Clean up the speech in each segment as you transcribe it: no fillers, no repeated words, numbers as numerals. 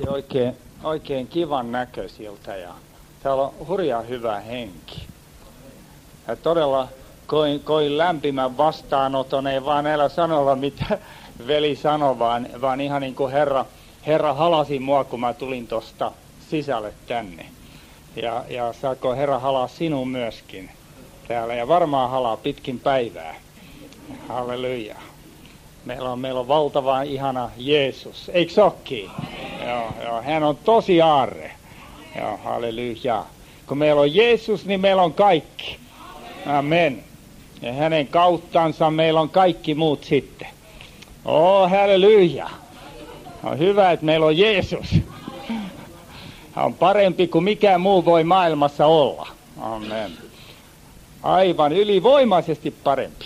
näytti oikein kivan näköisiltä ja täällä on hurjaa hyvä henki. Ja todella koin lämpimän vastaanoton, ei vaan näillä sanoilla mitä veli sanoi, vaan ihan niin kuin Herra halasi mua, kun mä tulin tuosta sisälle tänne. Ja saako Herra halaa sinun myöskin täällä ja varmaan halaa pitkin päivää. Halleluja. Meillä on valtavan ihana Jeesus, eikö sokki? Joo, hän on tosi aarre. Joo, halleluja. Kun meillä on Jeesus, niin meillä on kaikki. Amen. Ja hänen kauttansa meillä on kaikki muut sitten. Halleluja. On hyvä, että meillä on Jeesus. Hän on parempi kuin mikään muu voi maailmassa olla. Amen. Aivan ylivoimaisesti parempi.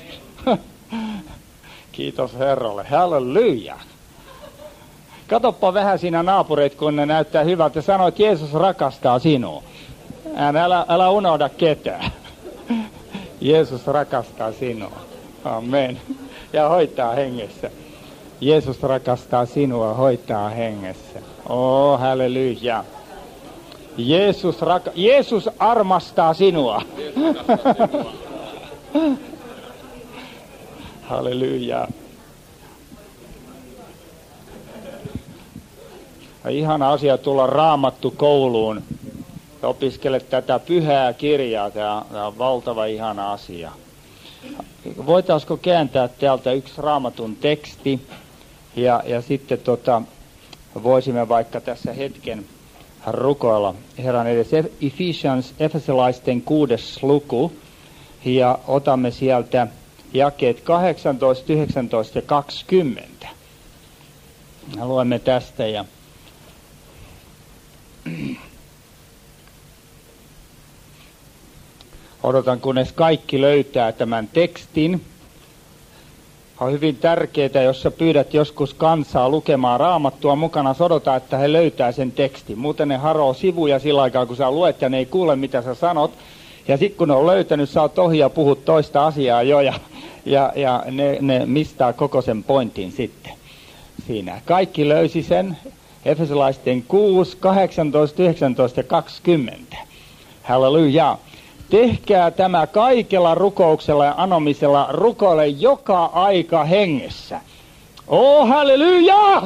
Kiitos Herralle. Halleluja. Katoppa vähän siinä naapureita, kun ne näyttää hyvältä. Sano, että Jeesus rakastaa sinua. Älä unohda ketään. Jeesus rakastaa sinua. Amen. Ja hoitaa hengessä. Jeesus rakastaa sinua, hoitaa hengessä. Halleluja. Jeesus armastaa sinua. Halleluja. Ihana asia tulla Raamattu kouluun ja opiskele tätä pyhää kirjaa. Tämä on valtava ihana asia. Voitaisiko kääntää täältä yksi Raamatun teksti ja sitten voisimme vaikka tässä hetken rukoilla Herran edessä. Efesolaisten 6. luku ja otamme sieltä jakeet 18, 19 ja 20. Luemme tästä ja odotan, kunnes kaikki löytää tämän tekstin. On hyvin tärkeää, jos sä pyydät joskus kansaa lukemaan Raamattua mukana, odota, että he löytää sen tekstin. Muuten ne haroo sivuja sillä aikaa, kun sä luet ja ne ei kuule, mitä sä sanot. Ja sitten kun ne on löytänyt, sä oot ohi ja puhut toista asiaa jo ja ne mistää koko sen pointin sitten siinä. Kaikki löysi sen. Efesolaisten 6, 18, 19 ja 20. Halleluja. Tehkää tämä kaikella rukouksella ja anomisella, rukoile joka aika hengessä. Halleluja!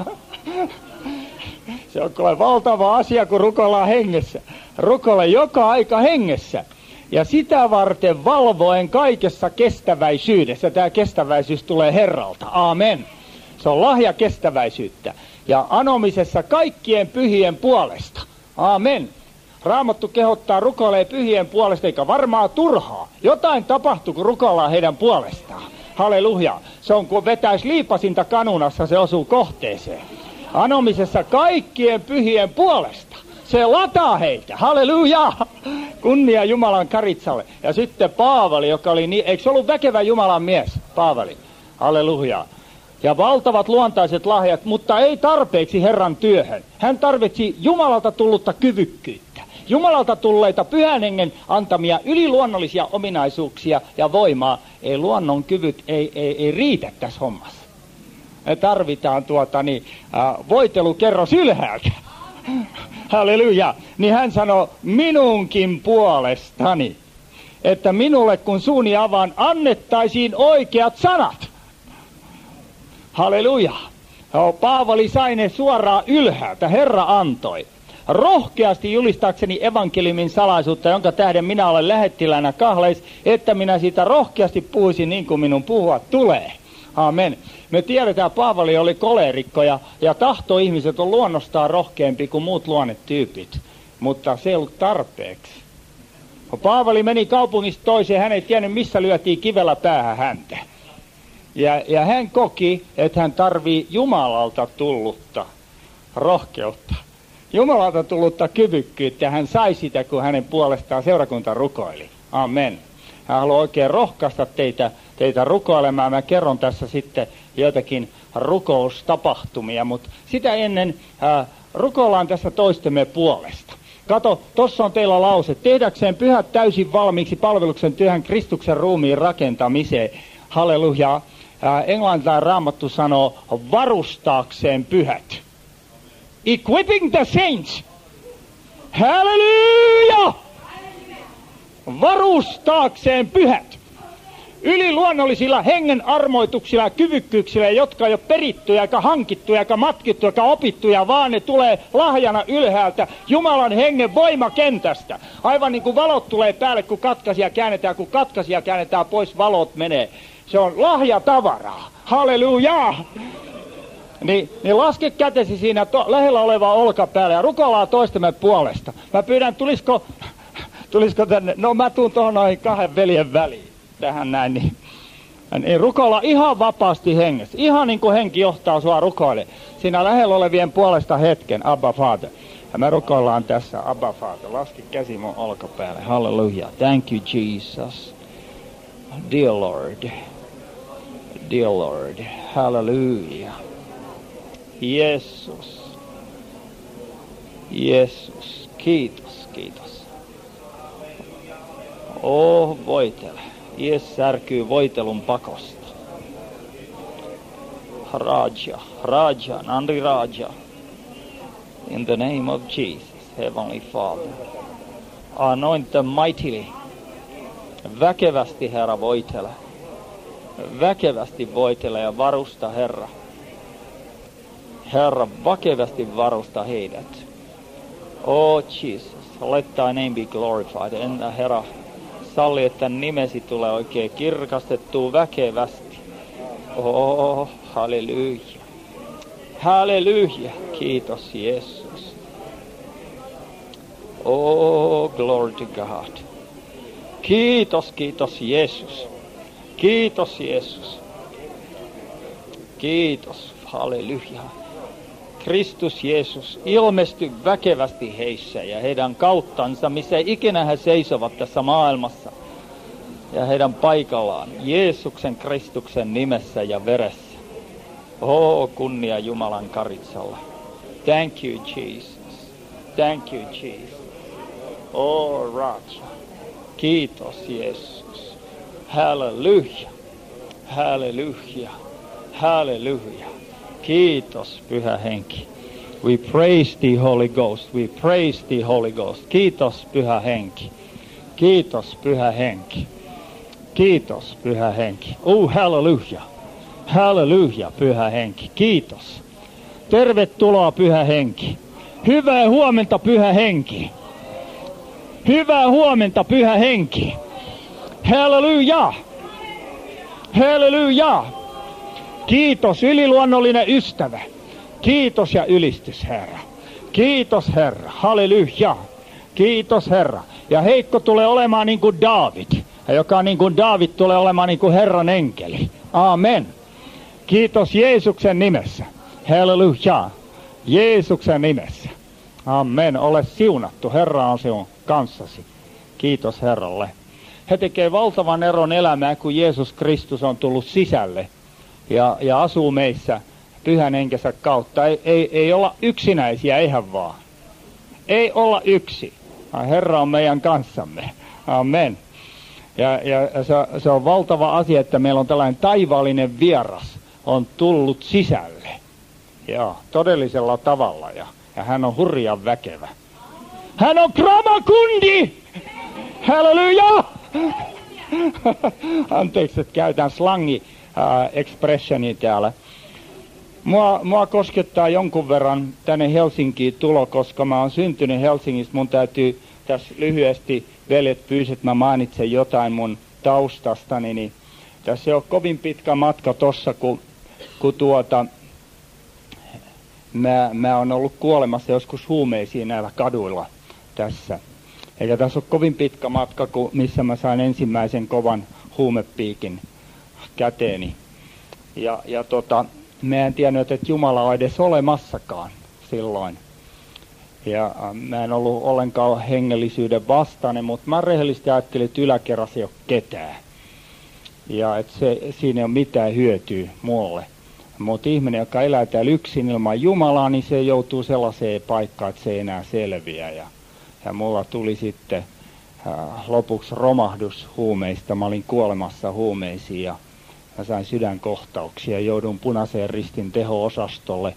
Se on valtava asia, kun rukoillaan hengessä. Rukoile joka aika hengessä. Ja sitä varten valvoen kaikessa kestäväisyydessä. Tämä kestäväisyys tulee Herralta. Aamen. Se on lahja kestäväisyyttä. Ja anomisessa kaikkien pyhien puolesta. Aamen. Raamattu kehottaa rukoilee pyhien puolesta, eikä varmaan turhaa. Jotain tapahtuu, kun rukoillaan heidän puolestaan. Halleluja. Se on kuin vetäisi liipasinta kanunassa, se osuu kohteeseen. Anomisessa kaikkien pyhien puolesta. Se lataa heitä. Halleluja. Kunnia Jumalan Karitsalle. Ja sitten Paavali, joka oli eikö se ollut väkevä Jumalan mies? Paavali. Halleluja. Ja valtavat luontaiset lahjat, mutta ei tarpeeksi Herran työhön. Hän tarvitsi Jumalalta tullutta kyvykkyyttä. Jumalalta tulleita pyhän hengen antamia yliluonnollisia ominaisuuksia ja voimaa. Ei luonnon kyvyt ei riitä tässä hommassa. Me tarvitaan voitelukerros ylhäältä. Halleluja. Niin hän sanoi minunkin puolestani, että minulle kun suuni avaan annettaisiin oikeat sanat. Halleluja. Paavali sai ne suoraan ylhäältä. Herra antoi. Rohkeasti julistaakseni evankeliumin salaisuutta, jonka tähden minä olen lähettiläänä kahleis, että minä siitä rohkeasti puhuisin niin kuin minun puhua tulee. Amen. Me tiedetään, että Paavali oli koleerikko ja tahtoihmiset on luonnostaan rohkeampi kuin muut luonnetyypit, mutta se ei ollut tarpeeksi. Paavali meni kaupungista toiseen, hän ei tiennyt missä lyötiin kivellä päähän häntä. Ja hän koki, että hän tarvii Jumalalta tullutta rohkeutta. Jumalalta tullutta kyvykkyyttä, hän sai sitä, kun hänen puolestaan seurakunta rukoili. Amen. Hän haluaa oikein rohkaista teitä rukoilemaan. Mä kerron tässä sitten joitakin rukoustapahtumia, mutta sitä ennen rukoillaan tässä toistemme puolesta. Kato, tossa on teillä lause. Tehdäkseen pyhät täysin valmiiksi palveluksen työhön Kristuksen ruumiin rakentamiseen. Halleluja. Englantilainen Raamattu sanoo varustaakseen pyhät. Equipping the saints. Halleluja! Varustaakseen pyhät. Yliluonnollisilla hengen armoituksilla ja kyvykkyyksillä, jotka ei ole perittyjä, eikä hankittuja, eikä matkittuja, eikä opittuja, vaan ne tulee lahjana ylhäältä Jumalan hengen voimakentästä. Aivan niin kuin valot tulee päälle, kun katkaisia käännetään pois, valot menee. Se on lahjatavaraa. Hallelujaa! Niin laske kätesi siinä lähellä olevaa olkapäälle ja rukoillaan toistemme puolesta. Mä pyydän, tulisiko tänne, no mä tuun tuohon noihin 2 veljen väliin. Tähän näin, niin rukoilla ihan vapaasti hengessä. Ihan niin kuin henki johtaa sua rukoile. Siinä lähellä olevien puolesta hetken, Abba Father. Ja me rukoillaan tässä, Abba Father. Laski käsi mun olkapäälle. Hallelujah. Thank you, Jesus. Dear Lord. Dear Lord. Hallelujah. Jeesus. Jeesus. Kiitos, kiitos. Voitele. Jeesus särkyy voitelun pakosta. Raja, Nandri Raja. In the name of Jesus, Heavenly Father. Anoint them mightily. Väkevästi, Herra, voitele. Väkevästi voitele ja varusta, Herra. Herra, väkevästi varusta heidät. Oh Jesus, let thy name be glorified. Entä, Herra, salli, että nimesi tulee oikein kirkastettua väkevästi. Oh, halleluja. Halleluja. Kiitos, Jeesus. Oh, glory to God. Kiitos, kiitos, Jeesus. Kiitos, Jeesus. Kiitos, halleluja. Kristus Jeesus, ilmesty väkevästi heissä ja heidän kauttansa, missä ikinä he seisovat tässä maailmassa. Ja heidän paikallaan, Jeesuksen Kristuksen nimessä ja veressä. Kunnia Jumalan karitsalla. Thank you, Jesus. Thank you, Jesus. Raja. Kiitos, Jeesus. Hallelujah. Hallelujah. Hallelujah. Kiitos, Pyhä Henki. We praise thee, Holy Ghost. We praise thee, Holy Ghost. Kiitos, Pyhä Henki. Kiitos, Pyhä Henki. Kiitos, Pyhä Henki. Hallelujah. Hallelujah, Pyhä Henki. Kiitos. Tervetuloa, Pyhä Henki. Hyvää huomenta, Pyhä Henki. Hyvää huomenta, Pyhä Henki. Hallelujah. Hallelujah. Kiitos, yliluonnollinen ystävä. Kiitos ja ylistys, Herra. Kiitos, Herra. Halleluja. Kiitos, Herra. Ja Heikko tulee olemaan niin kuin Daavid. Ja joka niin kuin Daavid tulee olemaan niin kuin Herran enkeli. Amen. Kiitos Jeesuksen nimessä. Halleluja. Jeesuksen nimessä. Amen. Ole siunattu. Herra on sinun kanssasi. Kiitos Herralle. He tekee valtavan eron elämää, kun Jeesus Kristus on tullut sisälle. Ja asuu meissä Pyhän Henkensä kautta. Ei olla yksinäisiä, eihän vaan. Ei olla yksi. Herra on meidän kanssamme. Amen. Ja se on valtava asia, että meillä on tällainen taivaallinen vieras on tullut sisälle. Ja todellisella tavalla. Ja hän on hurjan väkevä. Hän on Kramakundi! Halleluja! Anteeksi, että käytän slangi expressioni täällä. Mua koskettaa jonkun verran tänne Helsinkiin tulo, koska mä oon syntynyt Helsingissä. Mun täytyy tässä lyhyesti, veljet pyysi, että mä mainitsen jotain mun taustastani. Niin tässä ei ole kovin pitkä matka tossa, kun mä oon ollut kuolemassa joskus huumeisiin näillä kaduilla tässä. Eikä tässä ole kovin pitkä matka, missä mä sain ensimmäisen kovan huumepiikin käteeni. Ja mä en tiennyt, että Jumala on edes olemassakaan silloin. Ja mä en ollut ollenkaan hengellisyyden vastainen, mutta mä rehellisesti ajattelin, että yläkerrassa ei ole ketään. Ja että siinä ei ole mitään hyötyä mulle. Mutta ihminen, joka elää täällä yksin ilman Jumalaa, niin se joutuu sellaiseen paikkaan, että se ei enää selviä. Ja mulla tuli sitten lopuksi romahdus huumeista. Mä olin kuolemassa huumeisiin ja mä sain sydänkohtauksia. Joudun Punaisen Ristin teho-osastolle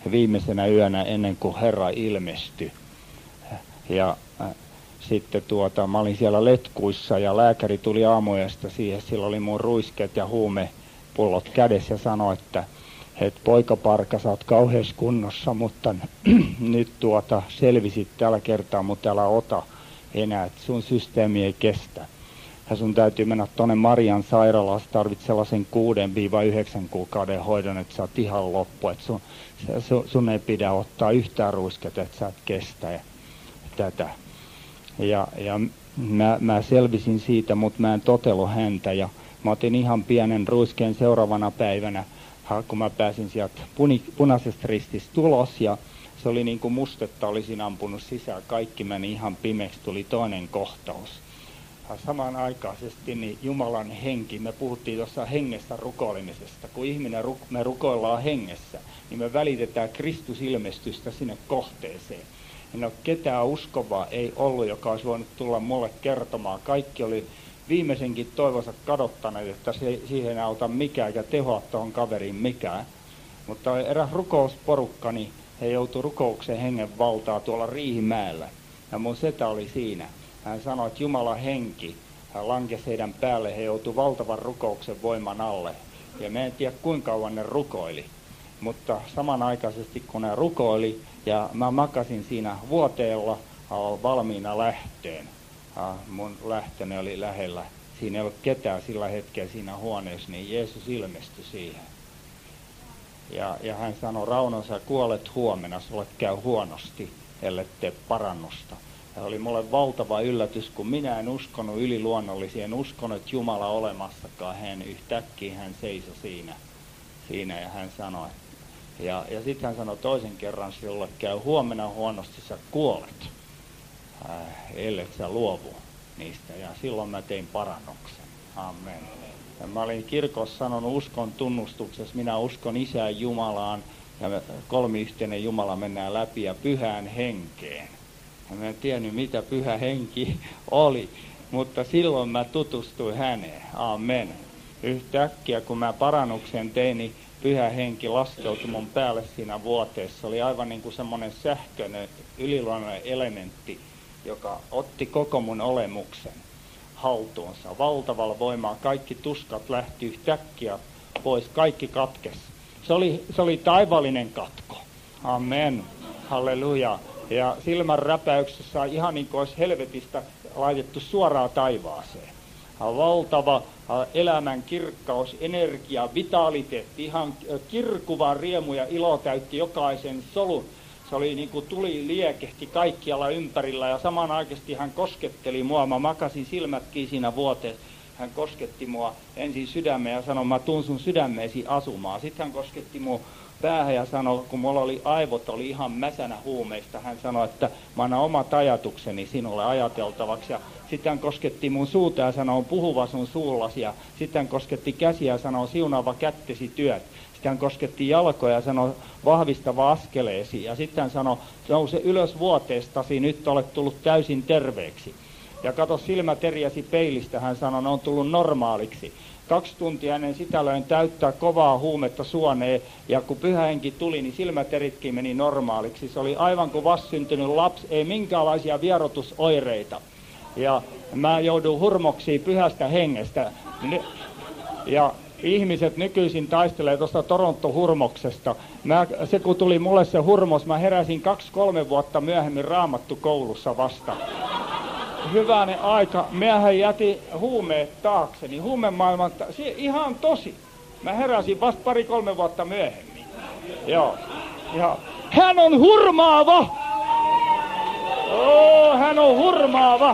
viimeisenä yönä ennen kuin Herra ilmestyi. Ja sitten mä olin siellä letkuissa ja lääkäri tuli aamuyöstä siihen. Sillä oli mun ruiskeet ja huumepullot kädessä ja sanoi, että poikaparka, sä oot kauheassa kunnossa, mutta nyt selvisit tällä kertaa, mutta älä ota enää, että sun systeemi ei kestä. Ja sun täytyy mennä tuonne Marian sairaalaan, sä tarvitset sellaisen 6-9 kuukauden hoidon, että sä oot ihan loppu, että sun ei pidä ottaa yhtään ruisketta, että sä et kestä tätä. Ja mä selvisin siitä, mutta mä en totellut häntä ja mä otin ihan pienen ruiskeen seuraavana päivänä, kun mä pääsin sieltä punaisesta rististä ulos ja se oli niin kuin mustetta olisin ampunut sisään, kaikki meni ihan pimeäksi, tuli toinen kohtaus. Samanaikaisesti niin Jumalan henki, me puhuttiin tuossa hengessä rukoilemisesta, kun me rukoillaan hengessä, niin me välitetään Kristusilmestystä sinne kohteeseen. En ole ketään uskovaa ei ollut, joka olisi voinut tulla mulle kertomaan. Kaikki oli viimeisenkin toivonsa kadottaneet, että siihen ei auta mikään eikä tehoa tuohon kaveriin mikään. Mutta eräs rukousporukka, niin he joutui rukouksen hengen valtaa tuolla Riihimäellä. Ja mun setä oli siinä. Hän sanoi, että Jumalan henki lankesi heidän päälle, he joutui valtavan rukouksen voiman alle. Ja me en tiedä kuinka kauan ne rukoili. Mutta samanaikaisesti kun ne rukoili ja mä makasin siinä vuoteella valmiina lähtöön. Mun lähtöni oli lähellä. Siinä ei ollut ketään sillä hetkellä siinä huoneessa, niin Jeesus ilmestyi siihen. Ja hän sanoi, Rauno, sä kuolet huomenna, sulle käy huonosti, ellei tee parannusta. Ja oli mulle valtava yllätys, kun minä en uskonut yliluonnollisia, en uskonut, että Jumala olemassakaan. Hän yhtäkkiä hän seisoi siinä ja hän sanoi, ja sitten hän sanoi toisen kerran, sinulle käy huomenna huonosti, sä kuolet, ellei sä luovu niistä. Ja silloin mä tein parannuksen. Amen. Ja mä olin kirkossa sanonut uskon tunnustuksessa, minä uskon Isään Jumalaan, ja me kolmiyhteinen Jumala mennään läpi ja pyhään henkeen. Ja mä en tiennyt, mitä pyhä henki oli, mutta silloin mä tutustuin häneen. Amen. Yhtäkkiä, kun mä parannuksen tein, niin pyhä henki laskeutui mun päälle siinä vuoteessa. Se oli aivan niin kuin semmoinen sähköinen, yliluonnollinen elementti, joka otti koko mun olemuksen haltuunsa. Valtavalla voimaa kaikki tuskat lähti yhtäkkiä pois, kaikki katkesi. Se oli taivaallinen katko. Amen. Halleluja. Ja silmän räpäyksessä ihan niin kuin olisi helvetistä laitettu suoraan taivaaseen. Valtava elämän kirkkaus, energia, vitaliteetti, ihan kirkuva riemu ja ilo täytti jokaisen solun. Se oli niin kuin tuli liekehti kaikkialla ympärillä ja samanaikaisesti hän kosketteli mua. Mä makasin silmätkin siinä vuoteessa. Hän kosketti mua ensin sydämeen ja sanoi, mä tuun sun sydämeesi asumaan. Sitten hän kosketti mua päähän ja sanoi, kun mulla oli aivot oli ihan mäsänä huumeista, hän sanoi, että mä annan omat ajatukseni sinulle ajateltavaksi. Ja sitten hän kosketti mun suuta ja sanoi, puhuva sun suullasi. Ja sitten hän kosketti käsiä ja sanoi, siunaava kättesi työt. Sitten hän kosketti jalkoja ja sanoi, vahvistava askeleesi. Ja sitten hän sanoi, nouse ylös vuoteestasi, nyt olet tullut täysin terveeksi. Ja kato, silmät eriäsi peilistä, hän sanoi, ne on tullut normaaliksi. 2 tuntia ennen sitä löin täyttää kovaa huumetta suoneen, ja kun pyhä henki tuli, niin silmäteritkin meni normaaliksi. Se oli aivan kuin vastsyntynyt lapsi, ei minkäänlaisia vierotusoireita. Ja mä joudun hurmoksiin pyhästä hengestä. Ja ihmiset nykyisin taistelee tuosta Toronto-hurmoksesta. Se kun tuli mulle se hurmos, mä heräsin 2-3 vuotta myöhemmin Raamattu-koulussa vasta. Hyvänen aika, miehän jäti huumeet taakseni, huumemaailman ihan tosi. Mä heräsin vasta 2-3 vuotta myöhemmin. Joo. Ja hän on hurmaava! Hän on hurmaava!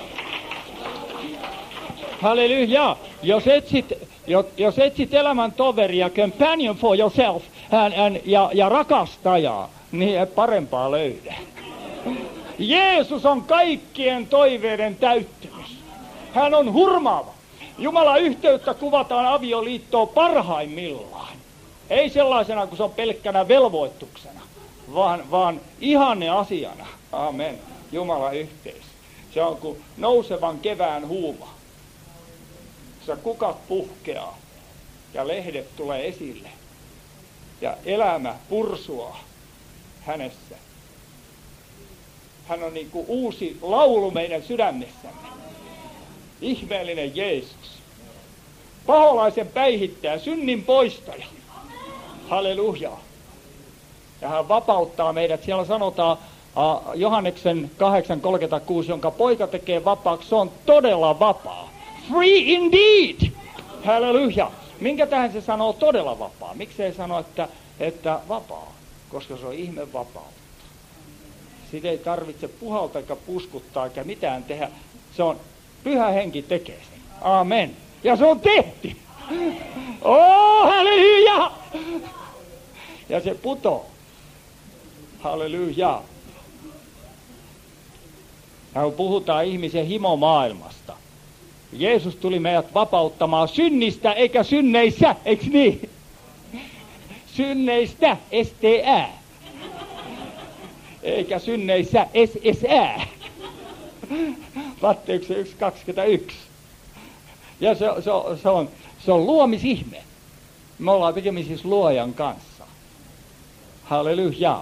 Halleluja! Jos etsit elämän toveria, companion for yourself, ja rakastajaa, niin et parempaa löydä. Jeesus on kaikkien toiveiden täyttymys. Hän on hurmaava. Jumalan yhteyttä kuvataan avioliittoon parhaimmillaan. Ei sellaisena, kun se on pelkkänä velvoituksena, vaan ihanne asiana. Amen. Jumalan yhteys. Se on kuin nousevan kevään huuma. Se kukat puhkeaa ja lehdet tulee esille. Ja elämä pursuaa hänessä. Hän on niin kuin uusi laulu meidän sydämessämme. Ihmeellinen Jeesus. Paholaisen päihittäjä, synnin poistaja. Halleluja. Ja hän vapauttaa meidät. Siellä sanotaan Johanneksen 8:36, jonka poika tekee vapaaksi, se on todella vapaa. Free indeed. Halleluja. Minkä tähän se sanoo todella vapaa? Miksi ei sano, että vapaa? Koska se on ihme vapautta. Siitä ei tarvitse puhaltaa eikä puskuttaa eikä mitään tehdä. Se on Pyhä Henki tekee sen. Amen. Ja se on tehty. Oh, halleluja! Ja se putoo. Halleluja. Ja kun puhutaan ihmisen himomaailmasta, Jeesus tuli meidät vapauttamaan synnistä eikä synneissä, eikö niin? Synneistä, STÄ. Eikä synneissä, SSÄ. Matteuksen 1:21. Ja se on luomisihme. Me ollaan tekemisissä luojan kanssa. Halleluja.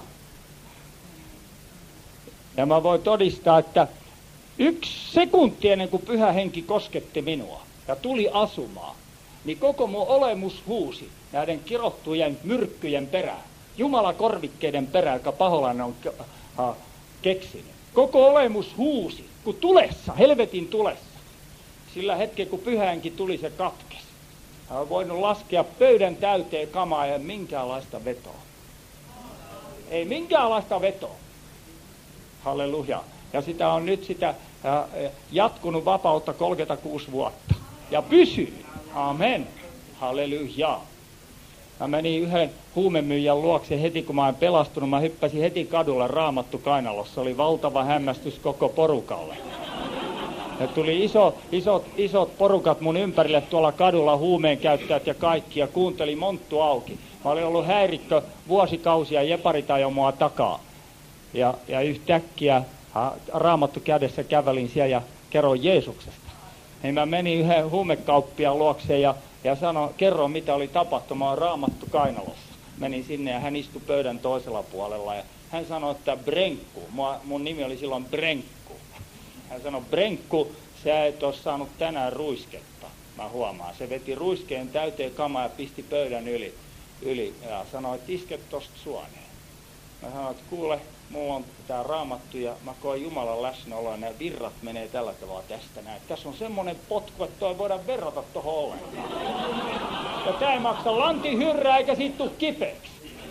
Ja mä voin todistaa, että 1 sekunti ennen kuin Pyhä Henki kosketti minua ja tuli asumaan, niin koko mun olemus huusi näiden kirottujen myrkkyjen perään. Jumalakorvikkeiden perään, joka paholainen on keksinyt. Koko olemus huusi, kun tulessa, helvetin tulessa. Sillä hetken, kun Pyhä Henki tuli, se katkesi. Hän on voinut laskea pöydän täyteen kamaa ja minkäänlaista vetoa. Ei minkäänlaista vetoa. Halleluja. Ja sitä on nyt sitä jatkunut vapautta 36 vuotta. Ja pysyy. Amen. Halleluja. Mä menin yhden huumemyyjän luokse heti, kun mä olen pelastunut. Mä hyppäsin heti kadulla Raamattu kainalossa. Oli valtava hämmästys koko porukalle. Ja tuli isot porukat mun ympärille tuolla kadulla, huumeen käyttäjät ja kaikki, ja kuunteli monttu auki. Mä olin ollut häirikkö vuosikausia, jeparit ajoi mua takaa. Ja yhtäkkiä Raamattu kädessä kävelin siellä ja kerroin Jeesuksesta. Niin mä menin yhden huumekauppiaan luokseen ja sanoin, kerro mitä oli tapahtumaa Raamattu kainalossa. Menin sinne ja hän istui pöydän toisella puolella ja hän sanoi, että Brenkku, mun nimi oli silloin Brenkku. Hän sanoi, Brenkku, sä et ole saanut tänään ruisketta. Mä huomaan, se veti ruiskeen täyteen kamaa ja pisti pöydän yli ja sanoi, että iske tosta suoneen. Mä sanoin, että kuule, mulla on tää Raamattu ja mä koen Jumalan läsnäoloa ja nämä virrat menee tällä tavalla tästä näin. Tässä on semmonen potku, että toi voidaan verrata tohon ollenkaan. Ja tää ei maksa lantin hyrrää eikä siitä tuu kipeäksi.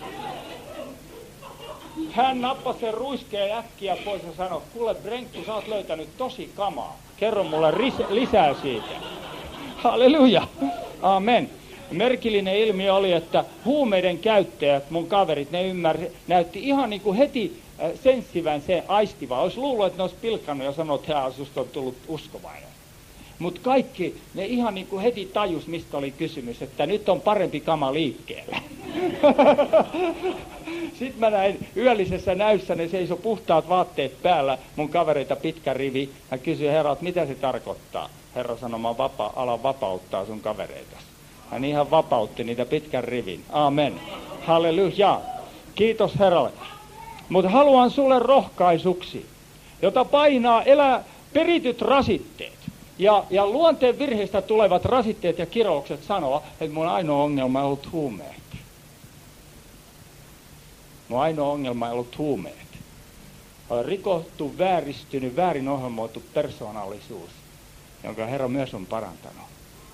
Hän nappasi sen ruiskeen äkkiä pois ja sanoi, kuule Brenkku, sä oot löytänyt tosi kamaa. Kerro mulle lisää siitä. Halleluja. Amen. Merkillinen ilmiö oli, että huumeiden käyttäjät, mun kaverit, ne näytti ihan niin kuin heti senssivän se aistivan. Olisi luullut, että ne olisi pilkannut ja sanonut, että susta on tullut uskovainen. Mutta kaikki, ne ihan niin kuin heti tajus, mistä oli kysymys, että nyt on parempi kama liikkeellä. Sitten mä näin yöllisessä näyssä, ne seisoi puhtaat vaatteet päällä, mun kavereita pitkä rivi. Mä kysyin Herralta, mitä se tarkoittaa? Herra sanoi, mä alan vapauttaa sun kavereita. Hän ihan vapautti niitä pitkän rivin. Amen. Halleluja. Kiitos Herralle. Mutta haluan sulle rohkaisuksi, jota painaa perityt rasitteet. Ja luonteen virheistä tulevat rasitteet ja kiroukset sanoa, että mun ainoa ongelma on ollut huumeet. Mun ainoa ongelma on ollut huumeet. On rikottu, vääristynyt, väärin ohjelmoitu persoonallisuus, jonka Herra myös on parantanut.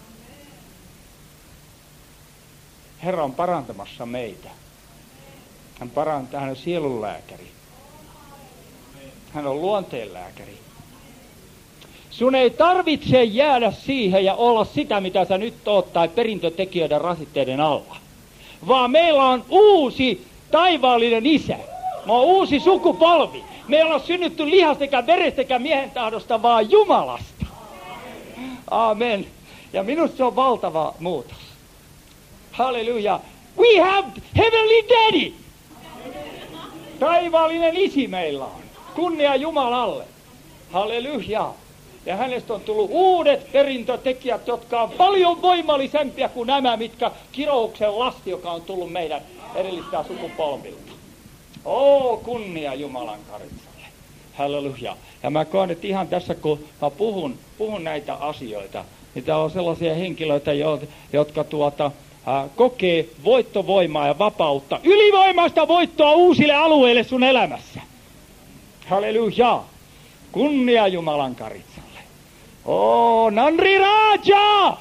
Herra on parantamassa meitä. Hän on sielunlääkäri. Hän on luonteenlääkäri. Sun ei tarvitse jäädä siihen ja olla sitä, mitä sä nyt oot, tai perintötekijöiden rasitteiden alla. Vaan meillä on uusi taivaallinen isä. Me on uusi sukupolvi. Me ei olla synnytty lihasta eikä verestä eikä miehen tahdosta, vaan Jumalasta. Amen. Ja minusta se on valtava muutos. Halleluja. We have heavenly daddy. Taivaallinen isi meillä on. Kunnia Jumalalle. Halleluja. Ja hänestä on tullut uudet perintötekijät, jotka on paljon voimallisempia kuin nämä, mitkä kirouksen lasti, joka on tullut meidän edellistä sukupolvilta. Kunnia Jumalan karitsalle. Halleluja. Ja mä koen, että ihan tässä kun mä puhun näitä asioita, niin täällä on sellaisia henkilöitä, jotka kokee voittovoimaa ja vapautta, ylivoimaista voittoa uusille alueille sun elämässä. Halleluja. Kunnia Jumalan karitsalle. Nandri Raja!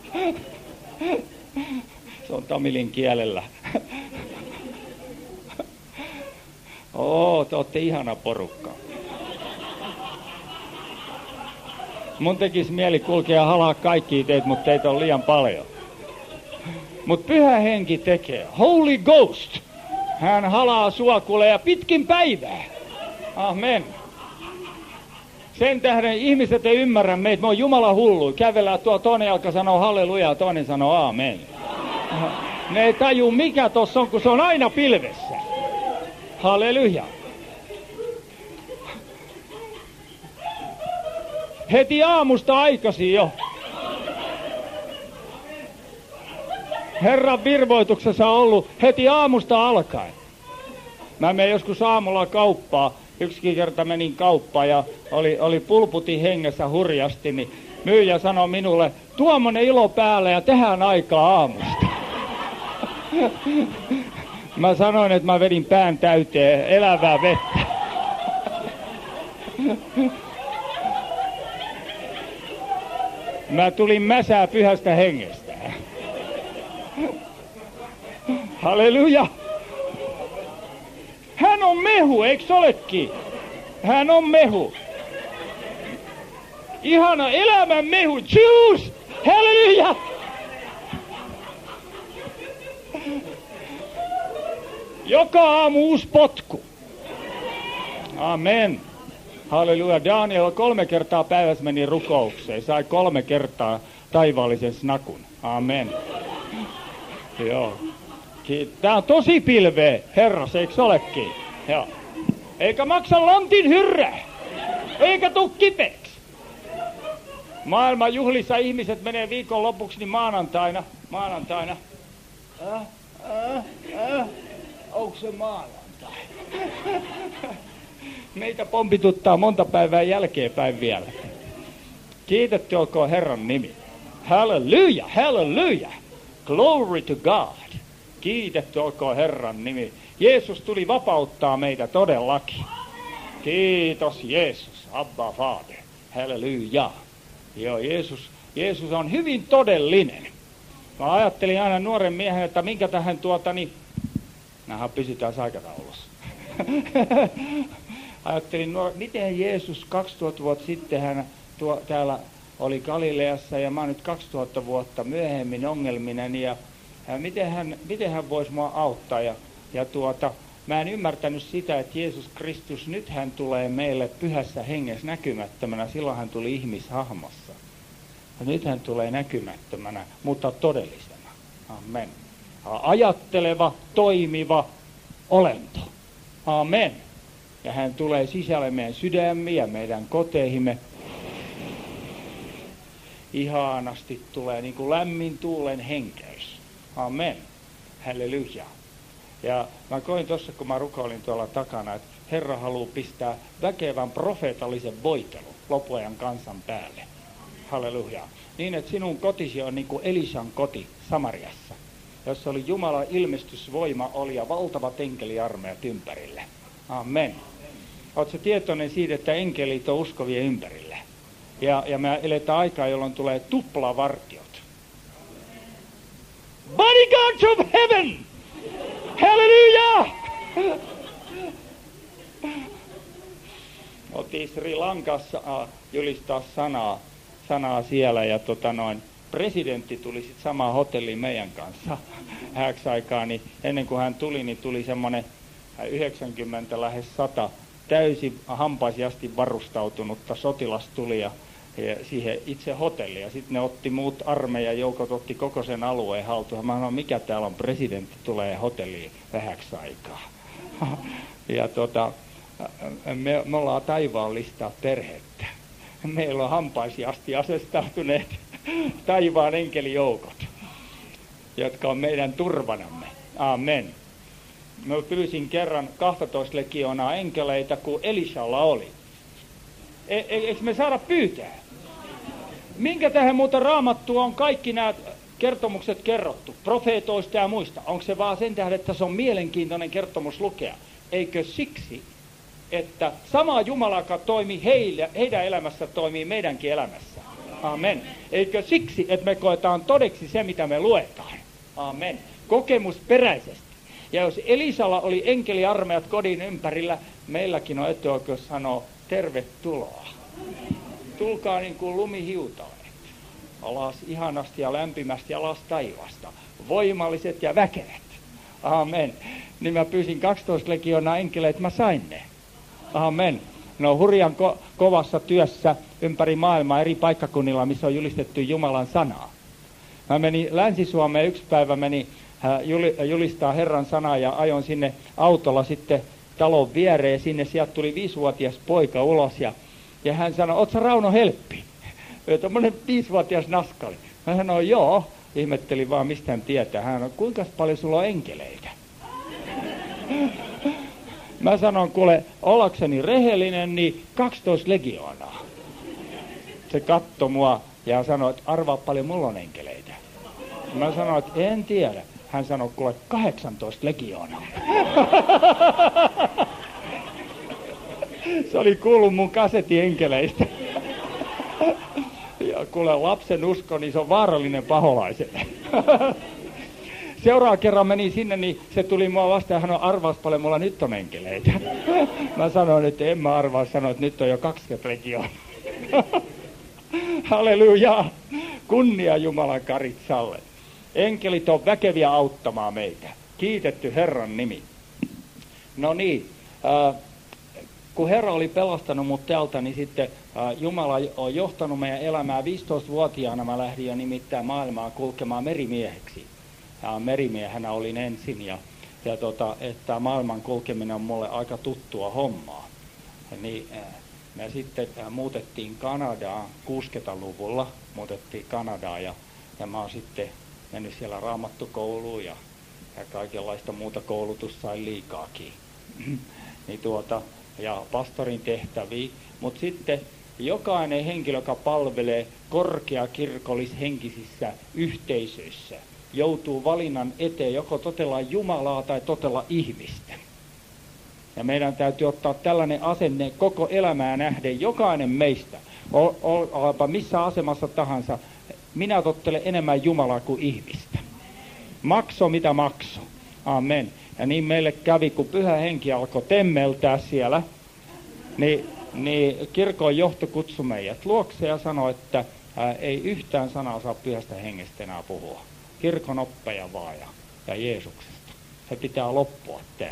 Se on tamilin kielellä. Te ootte ihana porukka. Mun tekisi mieli kulkea halaa kaikkia teitä, mutta teitä on liian paljon. Mutta Pyhä Henki tekee. Holy Ghost. Hän halaa sua kuulee pitkin päivää. Amen. Sen tähden ihmiset ei ymmärrä meitä. Me on Jumala hullu. Kävellään tuo toinen jalka sanoo halleluja ja toinen sanoo aamen. Ne ei taju mikä tossa on, kun se on aina pilvessä. Halleluja. Heti aamusta aikaisin jo. Herran virvoituksessa on ollut heti aamusta alkaen. Mä menen joskus aamulla kauppaa. Yksikin kerta menin kauppaan ja oli pulputin hengessä hurjasti, niin myyjä sanoi minulle, tuommoinen ilo päälle ja tehdään aikaa aamusta. Mä sanoin, että mä vedin pään täyteen elävää vettä. Mä tulin mäsää Pyhästä Hengestä. Halleluja! Hän on mehu, eikö olekin? Hän on mehu. Ihana elämän mehu. Jews! Halleluja! Joka aamu uusi potku. Amen. Halleluja. Daniel 3 kertaa päivässä meni rukoukseen. Sai 3 kertaa taivaallisen snakun. Amen. Joo. Tää on tosi pilveä, herras, eikö olekin? Joo. Eikä maksa lantin hyrrää. Eikä tuu kipeäksi. Maailman juhlissa ihmiset menee viikon lopuksi, niin maanantaina. Onko se maanantai? Meitä pompituttaa monta päivää jälkeenpäin vielä. Kiitetty olkoon Herran nimi. Hallelujah, hallelujah. Glory to God. Kiitetty olkoon Herran nimi. Jeesus tuli vapauttaa meitä todellakin. Kiitos Jeesus, Abba Father. Halleluja. Joo, Jeesus on hyvin todellinen. Mä ajattelin aina nuoren miehen, että minkä tähän nähän pysytään aikataulussa. Ajattelin, miten Jeesus 2000 vuotta sitten hän täällä oli Galileassa ja mä oon nyt 2000 vuotta myöhemmin ongelminen ja miten hän voisi mua auttaa ja mä en ymmärtänyt sitä, että Jeesus Kristus nyt hän tulee meille Pyhässä Hengessä näkymättömänä, silloin hän tuli ihmishahmossa. Ja nyt hän tulee näkymättömänä, mutta todellisena. Amen. Ajatteleva, toimiva olento. Amen. Ja hän tulee sisälle meidän sydämiin ja meidän koteihimme. Ihanasti tulee niin kuin lämmin tuulen henkeys. Amen. Halleluja. Ja mä koin tuossa, kun mä rukoilin tuolla takana, että Herra haluaa pistää väkevän profeetallisen voitelun lopuajan kansan päälle. Halleluja. Niin, että sinun kotisi on niin kuin Elisan koti Samariassa, jossa oli Jumalan ilmestysvoima oli ja valtavat enkeliarmeijat ympärillä. Amen. Oletko tietoinen siitä, että enkelit on uskovia ympärillä? Ja me eletään aikaa, jolloin tulee tuplavartiot. Bodyguards of heaven! Hallelujah! Oltiin Sri Lankassa julistaa sanaa siellä ja presidentti tuli sitten samaan hotelliin meidän kanssa hääksi aikaa, niin ennen kuin hän tuli, niin tuli semmoinen 90 lähes 100 täysin hampaisiasti varustautunutta sotilas tuli ja siihen itse hotelliin. Ja sitten ne otti muut armeijan joukot, otti koko sen alueen haltuun. Mä sanoin, mikä täällä on, presidentti tulee hotelliin vähäksi aikaa. Ja me ollaan taivaallista perhettä. Meillä on hampaisiasti asestautuneet taivaan enkelijoukot, jotka on meidän turvanamme. Amen. Mä pyysin kerran 12 legioonaa enkeleitä, kun Elisalla oli. Eikö me saada pyytää? Minkä tähän muuta Raamattua on kaikki nämä kertomukset kerrottu, profeetoista ja muista? Onko se vaan sen tähden, että se on mielenkiintoinen kertomus lukea? Eikö siksi, että sama Jumala, joka toimi heidän elämässä, toimii meidänkin elämässä? Amen. Eikö siksi, että me koetaan todeksi se, mitä me luetaan? Amen. Kokemusperäisesti. Ja jos Elisalla oli enkeliarmeijat kodin ympärillä, meilläkin on etuoikeus sanoa tervetuloa. Tulkaa niin kuin lumihiutaleet. Alas ihanasti ja lämpimästi alas taivasta. Voimalliset ja väkevät. Amen. Niin mä pyysin 12 legioonaa enkeleitä, mä sain ne. Amen. No hurjan kovassa työssä ympäri maailmaa eri paikkakunnilla, missä on julistettu Jumalan sanaa. Mä menin Länsi-Suomeen, yksi päivä meni julistaa Herran sanaa ja ajoin sinne autolla sitten talon viereen. Sinne sieltä tuli 5-vuotias poika ulos ja hän sanoi, oot sä Rauno Helppi? Tuommoinen 5-vuotias naskali. Mä sanoin, joo. Ihmettelin vaan, mistä hän tietää. Hän sanoi, kuinka paljon sulla on enkeleitä? Mä sanon, kuule, ollakseni rehellinen, niin 12 legioonaa. Se katsoi mua ja sanoi, että arvaa paljon mulla on enkeleitä. Mä sanoin, että en tiedä. Hän sanoi, kuule, 18 legioonaa. Se oli kuullut mun kasetin enkeleistä. Ja kuule, lapsen usko, niin se on vaarallinen paholaiselle. Seuraava kerran meni sinne, niin se tuli mua vastaan ja hän on arvaus paljon, mulla nyt on enkeleitä. Mä sanoin, että en mä arvaa, sanoin, että nyt on jo 20 legioonaa. Halleluja! Kunnia Jumalan Karitsalle. Enkelit on väkeviä auttamaan meitä. Kiitetty Herran nimi. No niin, kun Herra oli pelastanut mut täältä, niin sitten Jumala on johtanut meidän elämää. 15-vuotiaana mä lähdin jo nimittäin maailmaa kulkemaan merimieheksi. Merimiehenä olin ensin että maailman kulkeminen on mulle aika tuttua hommaa. Niin, me sitten muutettiin Kanadaan 60-luvulla, muutettiin Kanadaan ja mä oon sitten mennyt siellä raamattukouluun ja kaikenlaista muuta koulutusta sain liikaakin. Niin ja pastorin tehtäviä, mutta sitten jokainen henkilö, joka palvelee korkeakirkollishenkisissä yhteisöissä, joutuu valinnan eteen joko totella Jumalaa tai totella ihmistä. Ja meidän täytyy ottaa tällainen asenne koko elämää nähden, jokainen meistä, olipa missä asemassa tahansa, minä tottelen enemmän Jumalaa kuin ihmistä. Makso mitä makso. Amen. Ja niin meille kävi, kun Pyhä Henki alkoi temmeltää siellä, niin kirkon johto kutsui meidät luokse ja sanoi, että ei yhtään sanaa saa Pyhästä Hengestä enää puhua. Kirkon oppeja vaan ja Jeesuksesta. Se pitää loppua tää.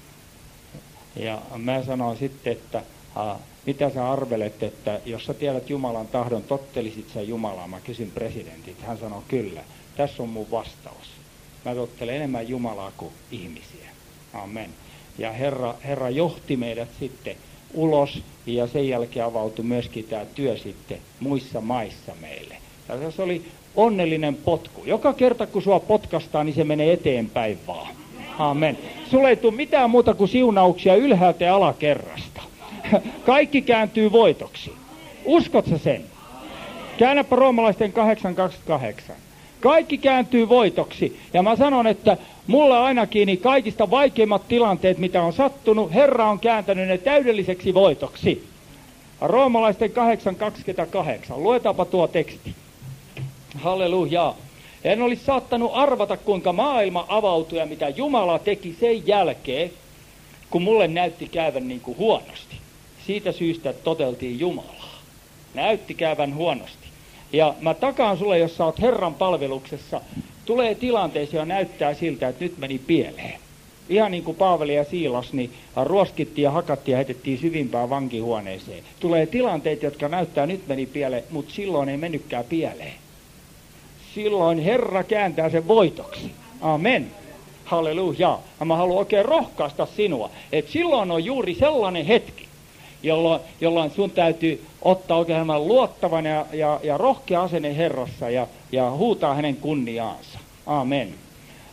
Ja mä sanoin sitten, että mitä sä arvelet, että jos sä tiedät Jumalan tahdon, tottelisit sä Jumalaa? Mä kysyn presidentiltä. Hän sanoi, kyllä. Tässä on mun vastaus. Mä tottelen enemmän Jumalaa kuin ihmisiä. Amen. Ja Herra johti meidät sitten ulos ja sen jälkeen avautui myöskin tämä työ sitten muissa maissa meille. Ja se oli onnellinen potku. Joka kerta kun sua potkastaan, niin se menee eteenpäin vaan. Amen. Sulle ei tule mitään muuta kuin siunauksia ylhäältä ja alakerrasta. Kaikki kääntyy voitoksi. Uskot sä sen? Käännäpä Roomalaisten 8:28. Kaikki kääntyy voitoksi. Ja mä sanon, että mulla ainakin niin kaikista vaikeimmat tilanteet, mitä on sattunut, Herra on kääntänyt ne täydelliseksi voitoksi. Roomalaisten 8:28. Luetaanpa tuo teksti. Halleluja. En olisi saattanut arvata, kuinka maailma avautui ja mitä Jumala teki sen jälkeen, kun mulle näytti käyvän niin kuin huonosti. Siitä syystä, että toteltiin Jumalaa. Näytti käyvän huonosti. Ja mä takaan sulle, jos sä oot Herran palveluksessa, tulee tilanteessa ja näyttää siltä, että nyt meni pieleen. Ihan niin kuin Paavali ja Siilas, niin ruoskittiin ja hakattiin ja heitettiin syvimpään vankihuoneeseen. Tulee tilanteita, jotka näyttää, nyt meni pieleen, mutta silloin ei mennytkään pieleen. Silloin Herra kääntää sen voitoksi. Amen. Halleluja. Ja mä haluan oikein rohkaista sinua, että silloin on juuri sellainen hetki, jolloin sun täytyy ottaa oikein luottavan ja rohkea asenne Herrassa ja huutaa hänen kunniaansa. Amen.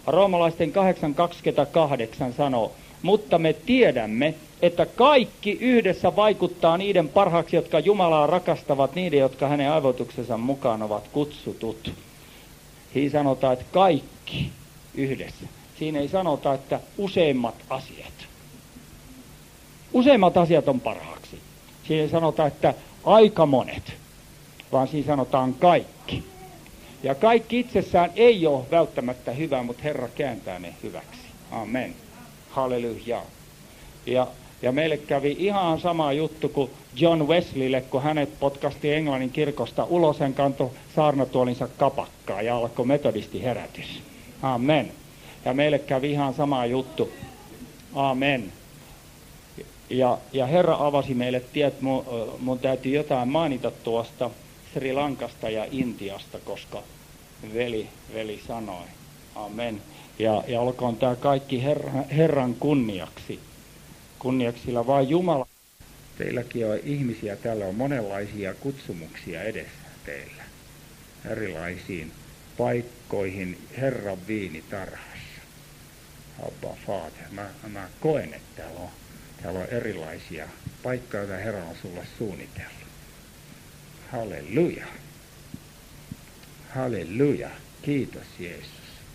Roomalaisten 8:28 sanoo, mutta me tiedämme, että kaikki yhdessä vaikuttaa niiden parhaaksi, jotka Jumalaa rakastavat, niiden, jotka hänen aivoituksensa mukaan ovat kutsutut. Siinä sanotaan, että kaikki yhdessä. Siinä ei sanota, että useimmat asiat. Useimmat asiat on parhaaksi. Siinä ei sanota, että aika monet, vaan siinä sanotaan kaikki. Ja kaikki itsessään ei ole välttämättä hyvä, mutta Herra kääntää ne hyväksi. Amen. Halleluja. Ja meille kävi ihan sama juttu kuin John Wesleylle, kun hänet potkasti Englannin kirkosta ulos, hän kantoi saarnatuolinsa kapakkaa ja alkoi metodistiherätys. Amen. Ja meille kävi ihan sama juttu. Amen. Ja Herra avasi meille tiet, mun täytyy jotain mainita tuosta Sri Lankasta ja Intiasta, koska veli sanoi. Amen. Ja olkoon tämä kaikki Herran kunniaksi. Kunniaksi, sillä vain Jumala. Teilläkin on ihmisiä, täällä on monenlaisia kutsumuksia edessä teillä. Erilaisiin paikkoihin Herran viinitarhassa. Abba Fader, mä koen, että täällä on erilaisia paikkoja, joita Herra on sulle suunnitellut. Halleluja. Halleluja. Kiitos Jeesus.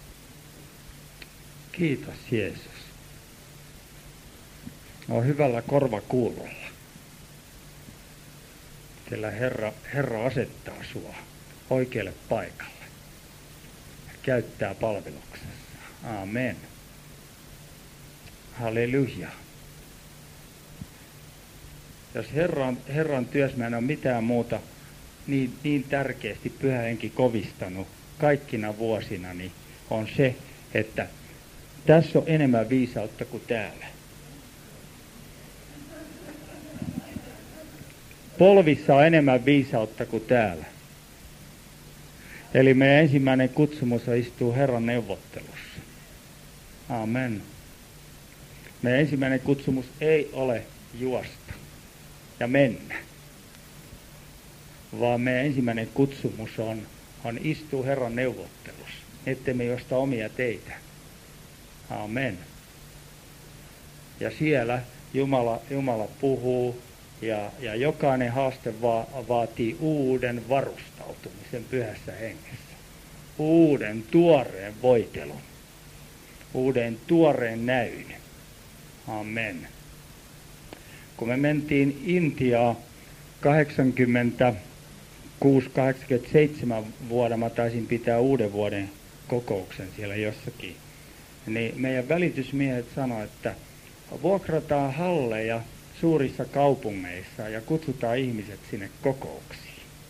Kiitos Jeesus. On hyvällä korvakuulolla. Sillä Herra asettaa sua oikealle paikalle. Ja käyttää palveluksessa. Amen. Halleluja. Jos Herran työssä mä en ole mitään muuta niin tärkeästi Pyhä Henki kovistanut kaikkina vuosina, niin on se, että tässä on enemmän viisautta kuin täällä. Polvissa on enemmän viisautta kuin täällä. Eli meidän ensimmäinen kutsumus on istua Herran neuvottelussa. Amen. Meidän ensimmäinen kutsumus ei ole juosta ja mennä, vaan meidän ensimmäinen kutsumus on istua Herran neuvottelussa, ettei me juosta omia teitä. Amen. Ja siellä Jumala puhuu ja jokainen haaste vaatii uuden varustautumisen Pyhässä Hengessä. Uuden tuoreen voitelun. Uuden tuoreen näyn. Amen. Kun me mentiin Intiaan 86-87 vuonna, mä taisin pitää uuden vuoden kokouksen siellä jossakin, niin meidän välitysmiehet sanoivat, että vuokrataan halleja suurissa kaupungeissa ja kutsutaan ihmiset sinne kokouksiin.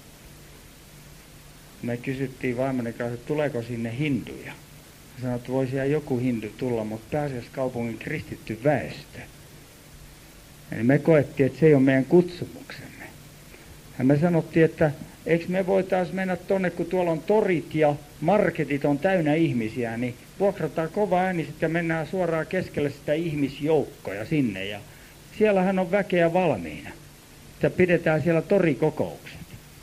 Me kysyttiin vaimonen kanssa, että tuleeko sinne hinduja. Hän sanoi, että voisi joku hindu tulla, mutta pääasiassa kaupungin kristitty väestö. Eli me koettiin, että se ei ole meidän kutsumuksemme. Ja me sanottiin, että eikö me voitaisiin mennä tonne, kun tuolla on torit ja marketit on täynnä ihmisiä, niin vuokrataan kova ääni ja mennään suoraan keskelle sitä ihmisjoukkoja sinne. Ja siellähän on väkeä valmiina. Että pidetään siellä torikokoukset.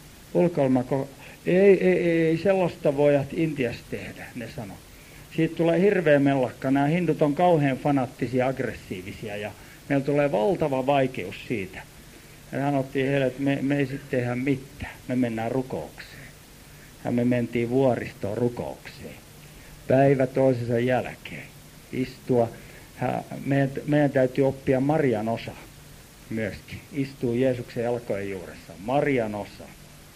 Ei sellaista voi Intiassa tehdä, ne sanoo. Siitä tulee hirveä mellakka. Nämä hindut on kauhean fanaattisia, aggressiivisia ja meillä tulee valtava vaikeus siitä. Ja sanottiin heille, että me ei sitten tehdä mitään. Me mennään rukoukseen. Ja me mentiin vuoristoon rukoukseen. Päivä toisensa jälkeen. Istua. Meidän täytyy oppia Marian osa myöskin. Istuu Jeesuksen jalkojen juuressa. Marian osa.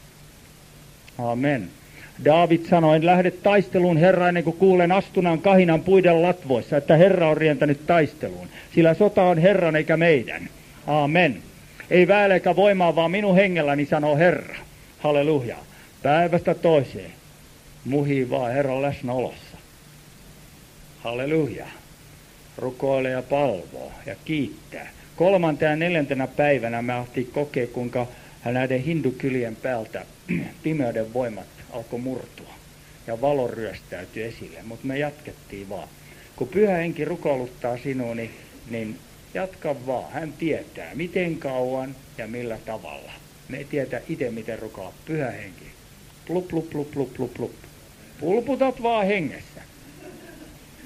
Amen. Daavid sanoi, en lähde taisteluun Herra ennen kuin kuulen astunaan kahinan puiden latvoissa, että Herra on rientänyt taisteluun. Sillä sota on Herran eikä meidän. Amen. Ei väellä eikä voimaa, vaan minun hengelläni, sanoo Herra. Halleluja. Päivästä toiseen. Muhii vaan Herran läsnäolossa. Halleluja. Rukoilee ja palvoo ja kiittää. 3. ja 4. päivänä me ahtiin kokea, kuinka näiden hindukylien päältä pimeyden voimat alkoi murtua ja valo ryöstäytyi esille, mutta me jatkettiin vaan. Kun Pyhä Henki rukoiluttaa sinua, niin jatka vaan. Hän tietää, miten kauan ja millä tavalla. Me ei tiedä itse, miten rukoilla. Pyhä Henki. Plup, plup, plup, plup, plup, plup. Pulputat vaan hengessä.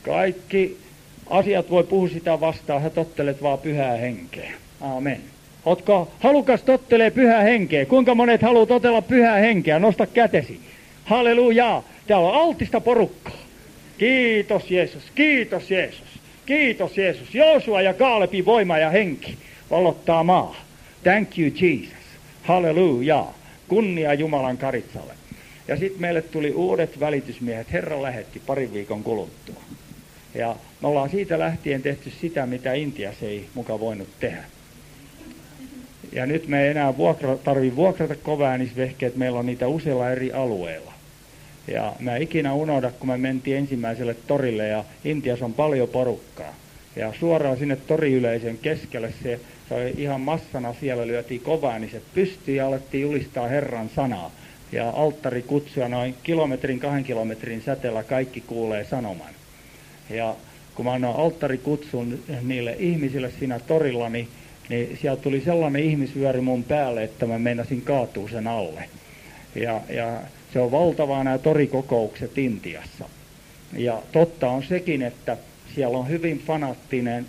Kaikki asiat voi puhua sitä vastaan, sä tottelet vaan pyhää henkeä. Aamen. Ootko halukas tottelee pyhää henkeä? Kuinka monet haluaa totella pyhää henkeä? Nosta kätesi. Hallelujaa. Täällä on altista porukkaa. Kiitos Jeesus, kiitos Jeesus, kiitos Jeesus. Joosua ja Kaalepi voima ja henki valottaa maa. Thank you Jesus. Hallelujaa. Kunnia Jumalan Karitsalle. Ja sitten meille tuli uudet välitysmiehet. Herra lähetti parin viikon kuluttua. Ja me ollaan siitä lähtien tehty sitä, mitä Intiassa ei muka voinut tehdä. Ja nyt me ei enää tarvitse vuokrata kovaäänisvehkeet, meillä on niitä useilla eri alueilla. Ja mä ikinä unohda, kun me mentiin ensimmäiselle torille ja Intiassa on paljon porukkaa. Ja suoraan sinne toriyleisön keskelle se oli ihan massana, siellä lyötiin kovaääniset pystyyn ja alettiin julistaa Herran sanaa. Ja alttari kutsua noin 2 kilometrin säteellä kaikki kuulee sanoman. Ja kun mä annoin alttarikutsun niille ihmisille siinä torilla, niin sieltä tuli sellainen ihmisvyöry mun päälle, että mä meinasin kaatua sen alle. Ja se on valtavaa nämä torikokoukset Intiassa. Ja totta on sekin, että siellä on hyvin fanaattinen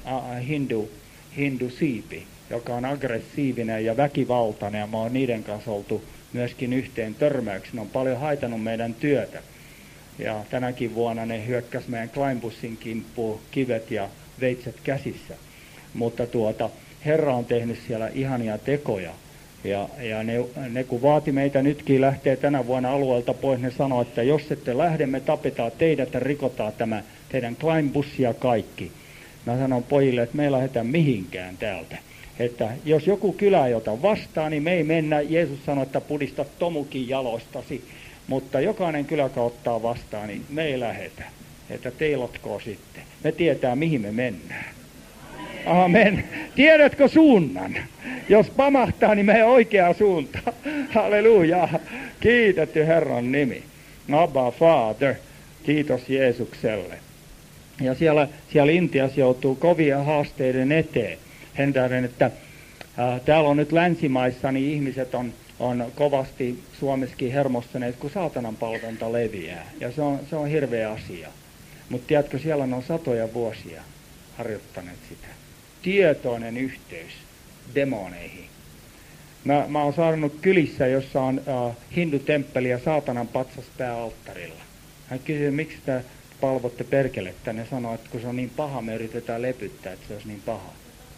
hindu-siipi, joka on aggressiivinen ja väkivaltainen, ja mä oon niiden kanssa oltu myöskin yhteen törmäyksen. Ne on paljon haitannut meidän työtä. Ja tänäkin vuonna ne hyökkäsi meidän Kleinbussin kimppuun kivet ja veitset käsissä. Mutta Herra on tehnyt siellä ihania tekoja. Ja ne kun vaati meitä nytkin lähtee tänä vuonna alueelta pois, ne sanoi, että jos ette lähde, me tapetaan teidät ja rikotaan tämä teidän Kleinbussi ja kaikki. Mä sanon pojille, että me ei lähdetä mihinkään täältä. Että jos joku kylä ei ota vastaan, niin me ei mennä. Jeesus sanoi, että pudista tomukin jaloistasi. Mutta jokainen kylä, joka ottaa vastaan, niin me ei lähetä. Että teilotko sitten. Me tietää, mihin me mennään. Amen. Tiedätkö suunnan? Jos pamahtaa, niin menee oikeaan suuntaan. Halleluja. Kiitetty Herran nimi. Abba Father. Kiitos Jeesukselle. Ja siellä Intiassa joutuu kovia haasteiden eteen. Sen tähden, että täällä on nyt länsimaissa, niin ihmiset on kovasti Suomessakin hermostuneet, kun saatanan palvonta leviää. Ja se on hirveä asia. Mutta tiedätkö, siellä on satoja vuosia harjoittaneet sitä. Tietoinen yhteys demoneihin. Mä oon saanut kylissä, jossa on hindutemppeli ja saatanan patsas pääalttarilla. Hän kysyy, miksi te palvotte perkelettä. Ne sanoo, että kun se on niin paha, me yritetään lepyttää, että se olisi niin paha.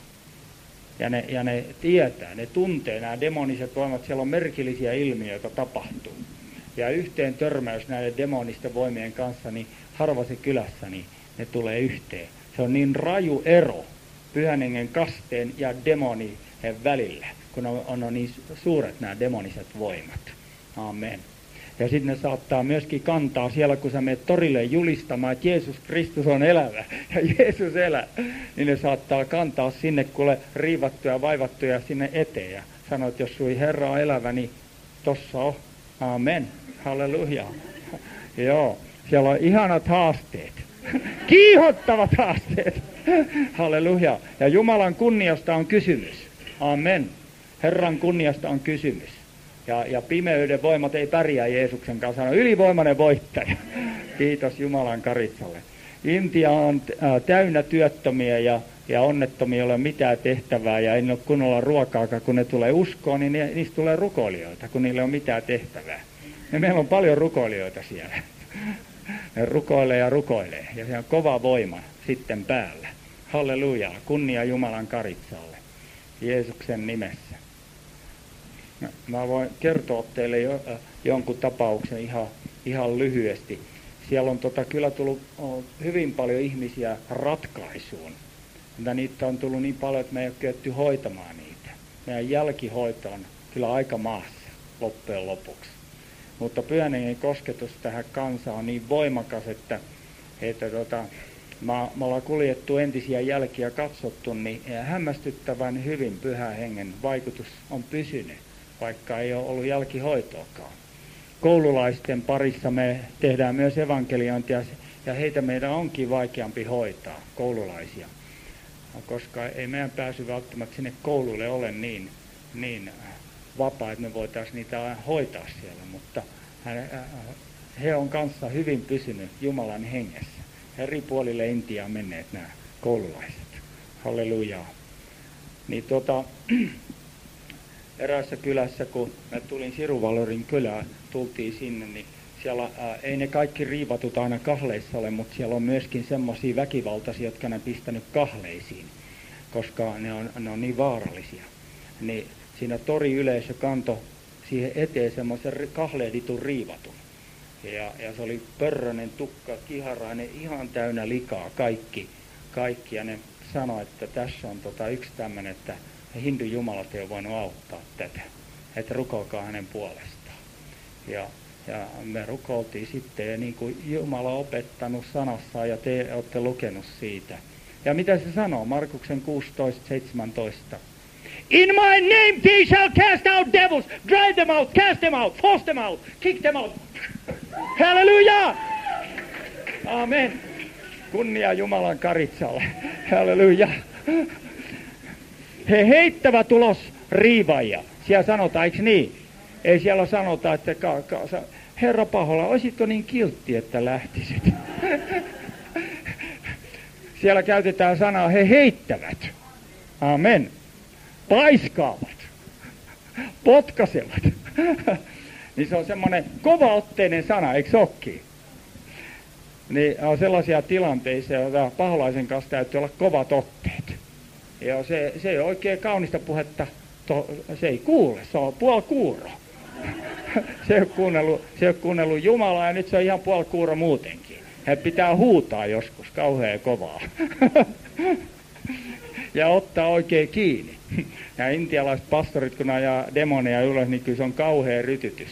Ja ne tietää, ne tuntee nämä demoniset voimat, siellä on merkillisiä ilmiöitä tapahtuu. Ja yhteen törmäys näiden demonisten voimien kanssa, niin harva se kylässä, niin ne tulee yhteen. Se on niin raju ero pyhän hengen kasteen ja demonien välillä, kun on niin suuret nämä demoniset voimat. Amen. Ja sitten ne saattaa myöskin kantaa siellä, kun sä menet torille julistamaan, että Jeesus Kristus on elävä ja Jeesus elää, niin ne saattaa kantaa sinne, kuule riivattuja ja vaivattuja sinne eteen ja sanoo, että jos sui Herra on elävä, niin tossa on. Amen. Halleluja. Joo, siellä on ihanat haasteet. Kiihottavat haasteet. Halleluja. Ja Jumalan kunniasta on kysymys. Amen. Herran kunniasta on kysymys. Ja pimeyden voimat ei pärjää Jeesuksen kanssa. Hän on ylivoimainen voittaja. Kiitos Jumalan Karitsalle. Intia on täynnä työttömiä ja onnettomia, ei ole mitään tehtävää ja ei ole kunnolla ruokaakaan. Kun ne tulee uskoon, niin niistä tulee rukoilijoita, kun niillä ei ole mitään tehtävää. Ja meillä on paljon rukoilijoita siellä. Ne rukoilee ja rukoilee. Ja se on kova voima sitten päällä. Halleluja. Kunnia Jumalan Karitsalle. Jeesuksen nimessä. No, mä voin kertoa teille jonkun tapauksen ihan lyhyesti. Siellä on kyllä tullut hyvin paljon ihmisiä ratkaisuun. Mutta niitä on tullut niin paljon, että me ei ole kyetty hoitamaan niitä. Meidän jälkihoito on kyllä aika maassa loppujen lopuksi. Mutta pyhän hengen kosketus tähän kansaan on niin voimakas, että me ollaan kuljettu entisiä jälkiä katsottu, niin hämmästyttävän hyvin pyhän hengen vaikutus on pysynyt, vaikka ei ole ollut jälkihoitoakaan. Koululaisten parissa me tehdään myös evankeliointia, ja heitä meidän onkin vaikeampi hoitaa, koululaisia, koska ei meidän pääsy välttämättä sinne koululle ole niin vapaa, että me voitaisiin niitä hoitaa siellä, mutta he on kanssa hyvin pysynyt Jumalan hengessä. eri puolille Intiaan menneet nämä koululaiset. Hallelujaa. Niin eräässä kylässä, kun mä tulin Siruvalorin kylään, tultiin sinne, niin siellä ei ne kaikki riivatut aina kahleissa ole, mutta siellä on myöskin semmoisia väkivaltaisia, jotka ne pistänyt kahleisiin, koska ne on niin vaarallisia. Niin siinä toriyleisö kantoi siihen eteen semmoisen kahleeditun riivatun. Ja se oli pörrönen tukka, kiharainen, ihan täynnä likaa kaikki. Ja ne sanoi, että tässä on yksi tämmöinen, että hindujumalat ei ole voinut auttaa tätä. Että rukoilkaa hänen puolestaan. Ja me rukoiltiin sitten, ja niin kuin Jumala on opettanut sanassaan, ja te olette lukenut siitä. Ja mitä se sanoo? Markuksen 16:17. In my name they shall cast out devils, drive them out, cast them out, force them out, kick them out. Halleluja! Amen. Kunnia Jumalan karitsalle. Halleluja. He heittävät ulos riivaajia. Siellä sanotaan, eikö niin? Ei siellä sanota, että Herra Pahola, olisitko niin kiltti, että lähtisit? Siellä käytetään sanaa, he heittävät. Amen. Paiskaavat. Potkasevat. Niin se on semmoinen kovaotteinen sana, eikö olekin? Niin on sellaisia tilanteissa, joita paholaisen kanssa täytyy olla kovat otteet. Ja se ei ole oikein kaunista puhetta, se ei kuule, se on puolikuuro. Se ei ole kuunnellut Jumalaa, ja nyt se on ihan puolikuuro muutenkin. He pitää huutaa joskus kauhean kovaa. Ja ottaa oikein kiinni. Ja intialaiset pastorit, kun ajaa demoneja ylös, niin kyllä se on kauhea rytytys.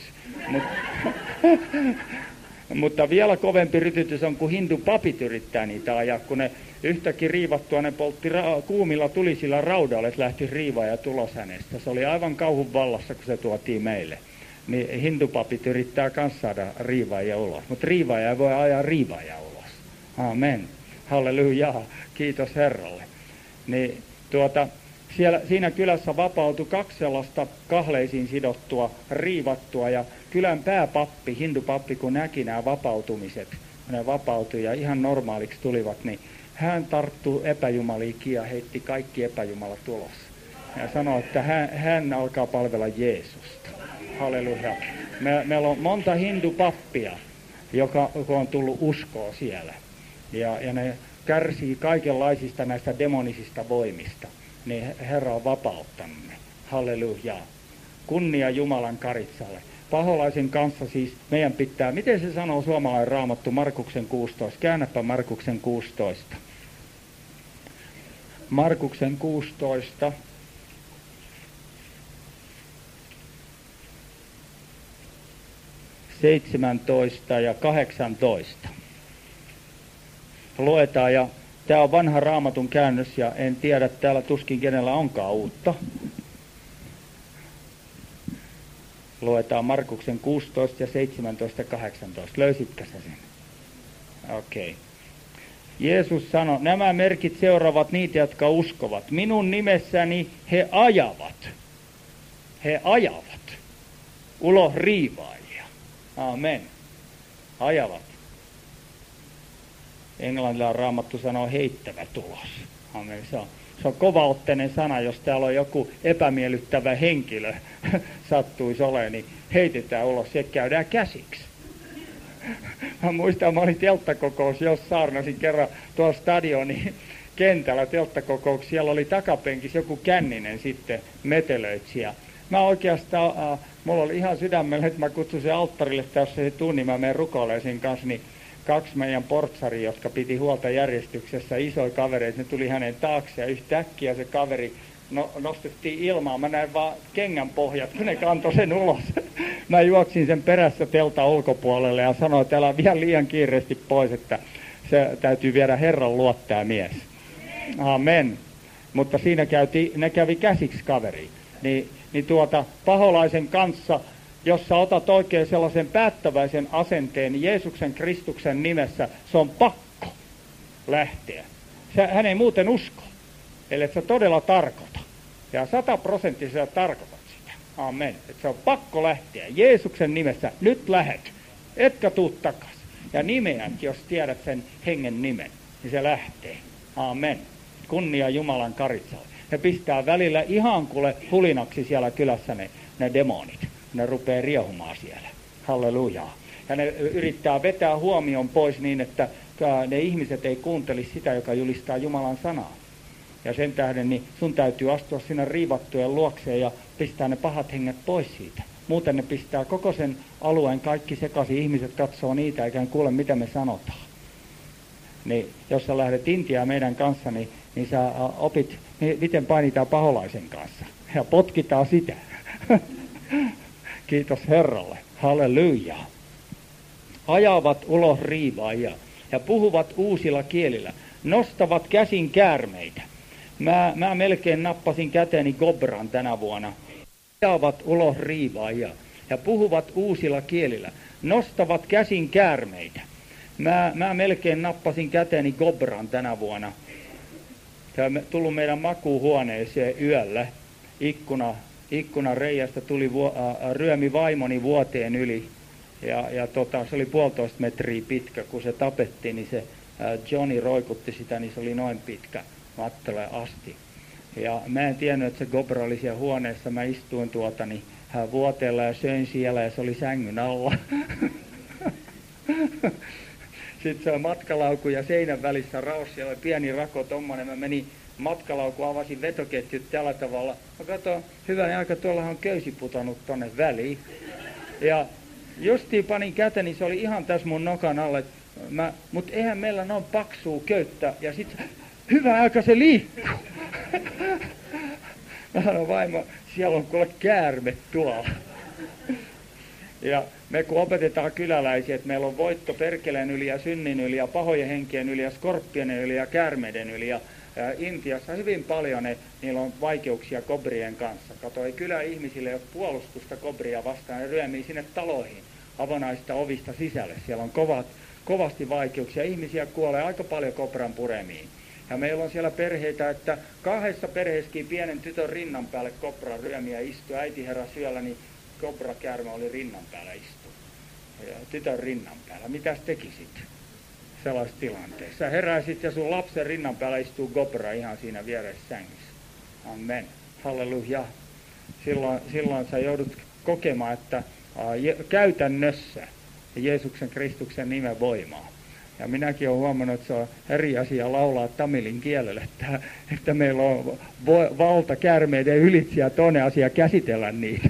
Mutta vielä kovempi rytytys on, kun hindupapit yrittää niitä ajaa, kun ne yhtäkkiä riivattua, ne poltti kuumilla tulisilla raudalla, että lähti riivaaja tulos hänestä. Se oli aivan kauhun vallassa, kun se tuotiin meille. Niin hindupapit yrittää kanssa saada riivaaja ulos, mutta riivaaja ei voi ajaa riivaaja ulos. Amen. Halleluja. Kiitos Herralle. Niin siinä kylässä vapautui 2 sellaista kahleisiin sidottua, riivattua, ja kylän pääpappi, hindupappi, kun näki nämä vapautumiset, ne vapautui ja ihan normaaliksi tulivat, niin hän tarttui epäjumaliikin ja heitti kaikki epäjumalat ulos. Ja sanoi, että hän alkaa palvella Jeesusta. Halleluja. Meillä on monta hindupappia, joka on tullut uskoa siellä. Ja ne kärsii kaikenlaisista näistä demonisista voimista. Niin Herra on vapauttanut ne. Halleluja. Kunnia Jumalan karitsalle. Paholaisen kanssa siis meidän pitää, miten se sanoo suomalainen raamattu, Markuksen 16. Käännäpä Markuksen 16. Markuksen 16. (17 ja 18). Luetaan, ja tämä on vanha raamatun käännös, ja en tiedä, täällä tuskin kenellä onkaan uutta. Luetaan Markuksen 16 ja 17 18. Löysitkö sä sen? Okei. Jeesus sanoi, nämä merkit seuraavat niitä, jotka uskovat. Minun nimessäni he ajavat ulos riivaajia. Amen. Ajavat. Englannilla raamattu sanoo heittävät ulos. Amen. Se on kovaotteinen sana, jos täällä on joku epämiellyttävä henkilö sattuisi olemaan, niin heitetään ulos, se käydään käsiksi. Mä muistan, mä olin telttakokous, jos saarnasin kerran tuolla stadionin kentällä telttakokouksessa, siellä oli takapenkissä joku känninen sitten metelöitsijä. Mä oikeastaan, mulla oli ihan sydämellä, että mä kutsuin sen alttarille, että jos se tuu, niin mä menen rukoilemaan sen kanssa, niin 2 meidän portsaria, jotka piti huolta järjestyksessä, isoja kavereita, ne tuli hänen taakse ja yhtäkkiä se kaveri nostettiin ilmaan. Mä näin vaan kengän pohjat, kun ne kantoi sen ulos. Mä juoksin sen perässä teltan ulkopuolelle ja sanoin, että älä vielä liian kiireesti pois, että se täytyy viedä Herran luo tää mies. Amen. Mutta siinä ne kävi käsiksi kaveri. Niin paholaisen kanssa, jos sä otat oikein sellaisen päättäväisen asenteen niin Jeesuksen Kristuksen nimessä, se on pakko lähteä. Hän ei muuten usko, ellei sä todella tarkoita. Ja 100% tarkoitat sitä. Amen. Että se on pakko lähteä. Jeesuksen nimessä, nyt lähet. Etkä tuu takas. Ja nimeät, jos tiedät sen hengen nimen, niin se lähtee. Aamen. Kunnia Jumalan Karitsalle. Ne pistää välillä ihan kuule hulinaksi siellä kylässä ne demonit. Ne rupeaa riehumaan siellä. Hallelujaa. Ja ne yrittää vetää huomion pois niin, että ne ihmiset ei kuuntelisi sitä, joka julistaa Jumalan sanaa. Ja sen tähden niin sun täytyy astua sinne riivattujen luokseen ja pistää ne pahat henget pois siitä. Muuten ne pistää koko sen alueen kaikki sekaisin. Ihmiset katsoo niitä eikä kuule, mitä me sanotaan. Niin, jos sä lähdet Intiaan meidän kanssa, niin sä opit, miten painitaan paholaisen kanssa. Ja potkitaan sitä. Kiitos Herralle. Halleluja. Ajavat ulos riivaajia ja puhuvat uusilla kielillä. Nostavat käsin käärmeitä. Mä melkein nappasin käteeni Gobran tänä vuonna. Ajavat ulos riivaajia ja puhuvat uusilla kielillä. Nostavat käsin käärmeitä. Mä melkein nappasin käteeni Gobran tänä vuonna. Tämä tullut meidän makuuhuoneeseen yöllä. Ikkunan reiästä tuli ryömi vaimoni vuoteen yli. Ja se oli 1,5 metriä pitkä. Kun se tapettiin, niin se Johnny roikutti sitä, niin se oli noin pitkä mattele asti. Ja mä en tiennyt, että se Gobra oli siellä huoneessa. Mä istuin vuoteella ja söin siellä ja se oli sängyn alla. Sitten se on matkalauku ja seinän välissä raos, siellä oli pieni rako tommonen. Mä menin matkalauku, avasin vetoketjut tällä tavalla. Mä katsoin, hyvä aika, tuollahan on köysi putonut tonne väliin. Ja justiin panin käteni, niin se oli ihan tässä mun nokan alle. Mutta eihän meillä noin paksua köyttä. Ja sitten hyvä aika se liikkuu. Mä sanoin vaimo, siellä on kuule käärme tuolla. Ja me kun opetetaan kyläläisiä, että meillä on voitto perkeleen yli ja synnin yli ja pahojen henkien yli ja skorppionen yli ja käärmeiden yli. Ja Intiassa hyvin paljon niillä on vaikeuksia kobrien kanssa. Kato, ei kyläihmisille ole puolustusta kobria vastaan, ne ryömii sinne taloihin avonaista ovista sisälle. Siellä on kovasti vaikeuksia. Ihmisiä kuolee aika paljon kobran puremiin. Ja meillä on siellä perheitä, että 2 perheessäkin pienen tytön rinnan päälle kobra ryömiä istui. Äiti heräsi yöllä, niin kobrakäärme oli rinnan päällä istu. Ja tytön rinnan päällä. Mitäs tekisit sellaisessa tilanteessa? Sä heräisit ja sun lapsen rinnan päällä istuu kobra ihan siinä vieressä sängyssä. Amen. Halleluja. Silloin sä joudut kokemaan, että käytännössä Jeesuksen Kristuksen nimen voimaa. Ja minäkin olen huomannut, että se on eri asia laulaa tamilin kielellä, että meillä on valta käärmeiden ylitse ja toinen asia käsitellä niitä.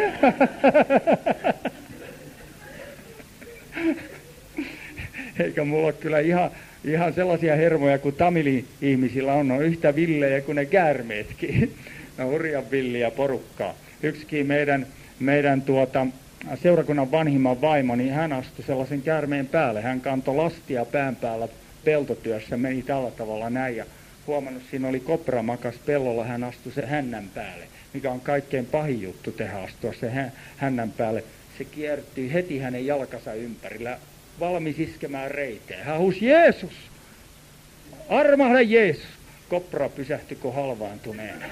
Eikä mulla ole kyllä ihan sellaisia hermoja kuin tamili-ihmisillä on yhtä villejä kuin ne käärmeetkin. No hurjan villiä porukkaa. Yksikin meidän seurakunnan vanhimman vaimo, niin hän astui sellaisen käärmeen päälle. Hän kantoi lastia pään päällä peltotyössä, meni tällä tavalla näin ja huomannut, siinä oli kobra makas pellolla, hän astui se hännän päälle, mikä on kaikkein pahin juttu tehdä, astua se hännän päälle. Se kiertyi heti hänen jalkansa ympärillä, valmis iskemään reiteen. Hän huusi, Jeesus! Armahda Jeesus! Kobra pysähtyi kuin halvaantuneena.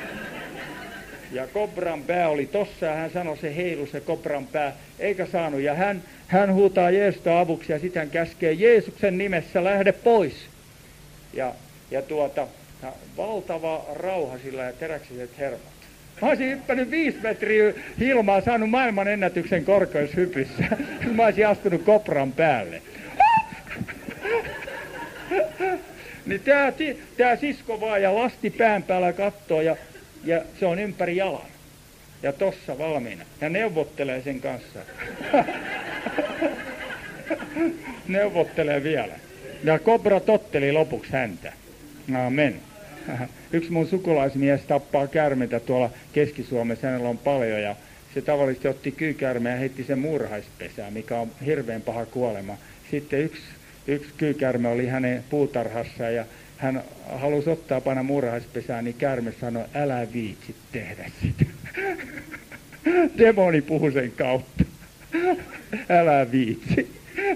Ja kobran pää oli tossa ja hän sanoi, se heilu se kobran pää, eikä saanut. Ja hän huutaa Jeesusta avuksi ja sitten hän käskee Jeesuksen nimessä lähde pois. Ja valtava rauha sillä ja teräksiset hermot. Mä olisin hyppänyt 5 metriä ilmaa, saanut maailman ennätyksen korkeushypyssä. Mä olisin astunut kobran päälle. Niin tää sisko vaan ja lasti pään päällä kattoo ja se on ympäri jalan. Ja tossa valmiina. Ja neuvottelee sen kanssa. Neuvottelee vielä. Ja kobra totteli lopuksi häntä. Amen. Yksi mun sukulaismies tappaa käärmeitä tuolla Keski-Suomessa. Hänellä on paljon ja se tavallisesti otti kyykäärmeen ja heitti sen muurahaispesään, mikä on hirveän paha kuolema. Sitten yksi kyykäärme oli hänen puutarhassa ja hän halusi ottaa panna muurahaispesään, niin käärme sanoi, älä viitsi tehdä sitä. Demoni puhui sen kautta. Älä viitsi.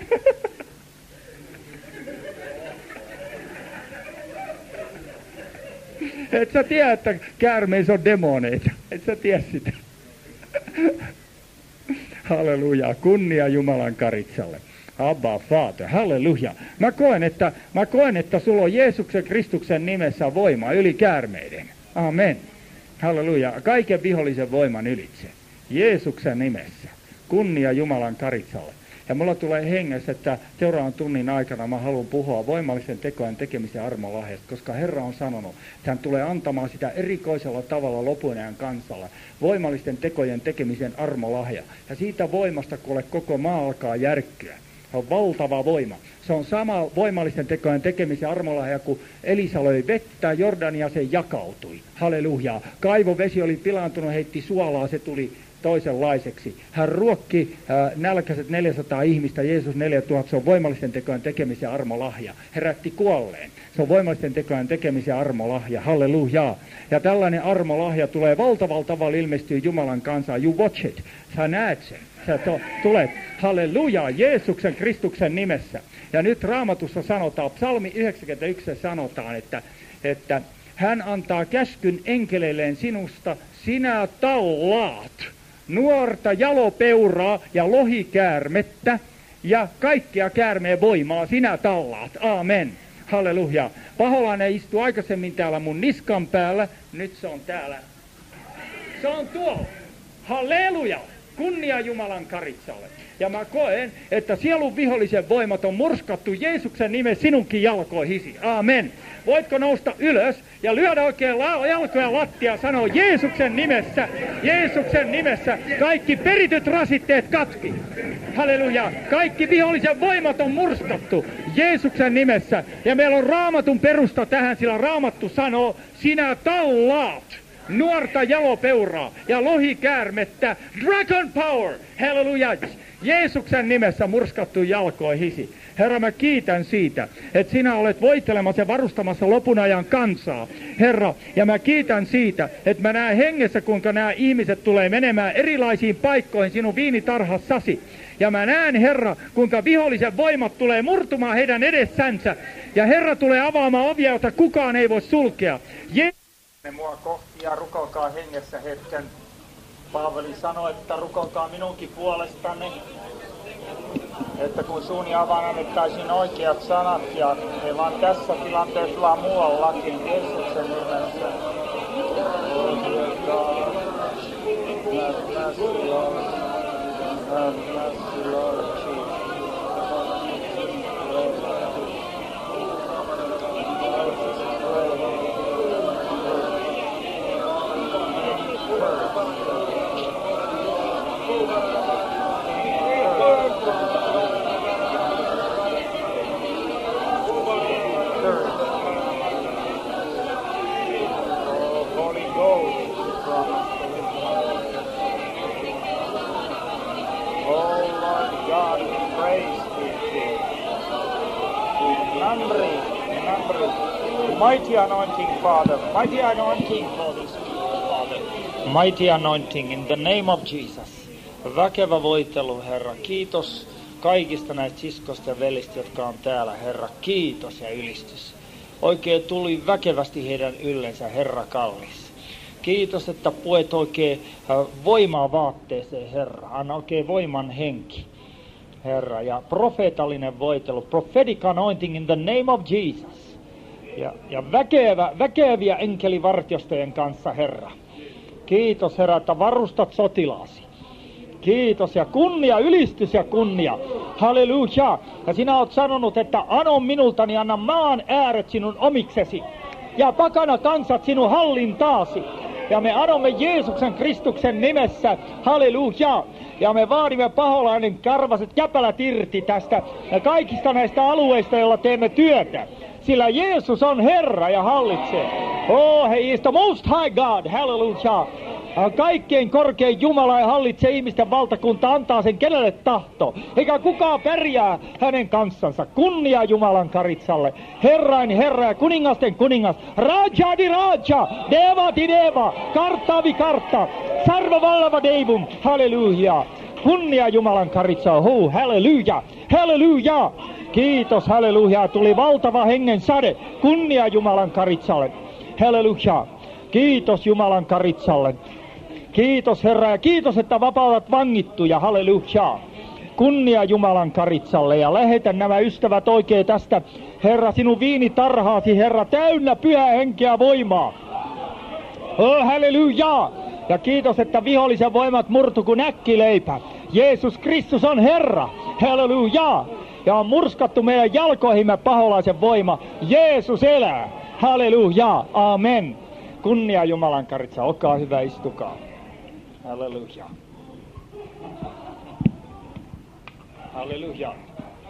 Et sä tiedä, että käärmeissä on demoneita. Et sä tiedä sitä. Halleluja. Kunnia Jumalan Karitsalle. Abba, Father, halleluja. Mä koen, että sulla on Jeesuksen Kristuksen nimessä voima yli käärmeiden. Amen. Halleluja. Kaiken vihollisen voiman ylitse. Jeesuksen nimessä. Kunnia Jumalan Karitsalle. Ja mulla tulee hengessä, että seuraavan tunnin aikana mä haluan puhua voimallisen tekojen tekemisen armolahjasta, koska Herra on sanonut, että hän tulee antamaan sitä erikoisella tavalla lopun ajan kansalle. Voimallisten tekojen tekemisen armolahja. Ja siitä voimasta, kuule, koko maa alkaa järkkyä. Se on valtava voima. Se on sama voimallisten tekojen tekemisen armolahja, kun Elisa löi vettä, Jordania se jakautui. Halleluja. Kaivovesi oli pilaantunut, heitti suolaa, se tuli toisenlaiseksi. Hän ruokki nälkäiset 400 ihmistä, Jeesus 4000, se on voimallisten tekojen tekemisen armolahja. Herätti kuolleen. Se on voimallisten tekojen tekemisen armolahja. Halleluja. Ja tällainen armolahja tulee valtavalla tavalla ilmestyy Jumalan kansaan. You watch it. Sä näet sen. Sä tulet. Halleluja. Jeesuksen Kristuksen nimessä. Ja nyt Raamatussa sanotaan, psalmi 91 sanotaan, että hän antaa käskyn enkeleilleen sinusta, sinä tallaat nuorta jalopeuraa ja lohikäärmettä ja kaikkea käärmeen voimaa sinä tallaat. Aamen. Halleluja. Paholainen istuu aikaisemmin täällä mun niskan päällä, nyt se on täällä. Se on tuolla. Halleluja. Kunnia Jumalan Karitsalle. Ja mä koen, että sielun vihollisen voimat on murskattu Jeesuksen nimessä sinunkin jalkoihisi. Aamen. Voitko nousta ylös ja lyödä oikein jalkoja lattia ja sanoa Jeesuksen nimessä, kaikki perityt rasitteet katki. Halleluja. Kaikki vihollisen voimat on murskattu Jeesuksen nimessä. Ja meillä on Raamatun perusta tähän, sillä Raamattu sanoo, sinä tallaat nuorta jalopeuraa ja lohikäärmettä, dragon power, halleluja, Jeesuksen nimessä murskattu jalkoihisi. Herra, mä kiitän siitä, että sinä olet voittelemassa ja varustamassa lopun ajan kansaa, Herra, ja mä kiitän siitä, että mä näen hengessä, kuinka nämä ihmiset tulee menemään erilaisiin paikkoihin sinun viinitarhassasi. Ja mä näen, Herra, kuinka vihollisen voimat tulee murtumaan heidän edessänsä, ja Herra tulee avaamaan ovia, joita kukaan ei voi sulkea. Mua kohti ja rukoilkaa hengessä hetken. Paavali sanoi, että rukoilkaa minunkin puolestani, että kun suuni avaan annettaisiin oikeat sanat ja ei vaan tässä tilanteessa, vaan muuallakin Jeesuksen nimessä. Mighty anointing, Father. Mighty anointing for this people, Father. Mighty anointing in the name of Jesus. Väkevä voitelu, Herra. Kiitos kaikista näistä siskoista ja velistä, jotka on täällä, Herra. Kiitos ja ylistys. Oikein tuli väkevästi heidän yllensä, Herra kallis. Kiitos, että puet oikein voimaa vaatteeseen, Herra. Anna oikein voiman henki, Herra. Ja profeetallinen voitelu. Prophetic anointing in the name of Jesus. Ja väkeviä enkelivartiostojen kanssa, Herra. Kiitos, Herra, että varustat sotilaasi. Kiitos ja kunnia, ylistys ja kunnia. Halleluja. Ja sinä olet sanonut, että ano minultani, anna maan ääret sinun omiksesi. Ja pakana kansat sinun hallintaasi. Ja me anomme Jeesuksen Kristuksen nimessä. Halleluja. Ja me vaadimme paholainen karvaset käpälät irti tästä ja kaikista näistä alueista, joilla teemme työtä. Sillä Jeesus on Herra ja hallitsee. Oh, he is the most high God. Hallelujah. Kaikkein korkein Jumala ja hallitsee ihmisten valtakunta, antaa sen kenelle tahto. Eikä kukaan pärjää hänen kanssansa. Kunnia Jumalan Karitsalle. Herrain Herra ja kuningasten kuningas. Raja di Raja. Deva di Deva. Kartta vi Kartta. Sarva vallava Deivum. Halleluja. Kunnia Jumalan Karitsalle. Halleluja. Halleluja. Kiitos, halleluja. Tuli valtava hengen sade. Kunnia Jumalan Karitsalle. Halleluja. Kiitos Jumalan Karitsalle. Kiitos, Herra, ja kiitos, että vapautat vangittuja. Halleluja. Kunnia Jumalan Karitsalle ja lähetä nämä ystävät oikein tästä, Herra, sinun viinitarhaasi, Herra, täynnä pyhää henkeä voimaa. Oh, halleluja! Ja kiitos, että vihollisen voimat murtu kuin äkkileipä. Jeesus Kristus on Herra. Halleluja! Ja on murskattu meidän jalkoihimme paholaisen voima. Jeesus elää. Halleluja! Amen. Kunnia Jumalan Karitsa. Olkaa hyvä, istukaa. Halleluja. Halleluja.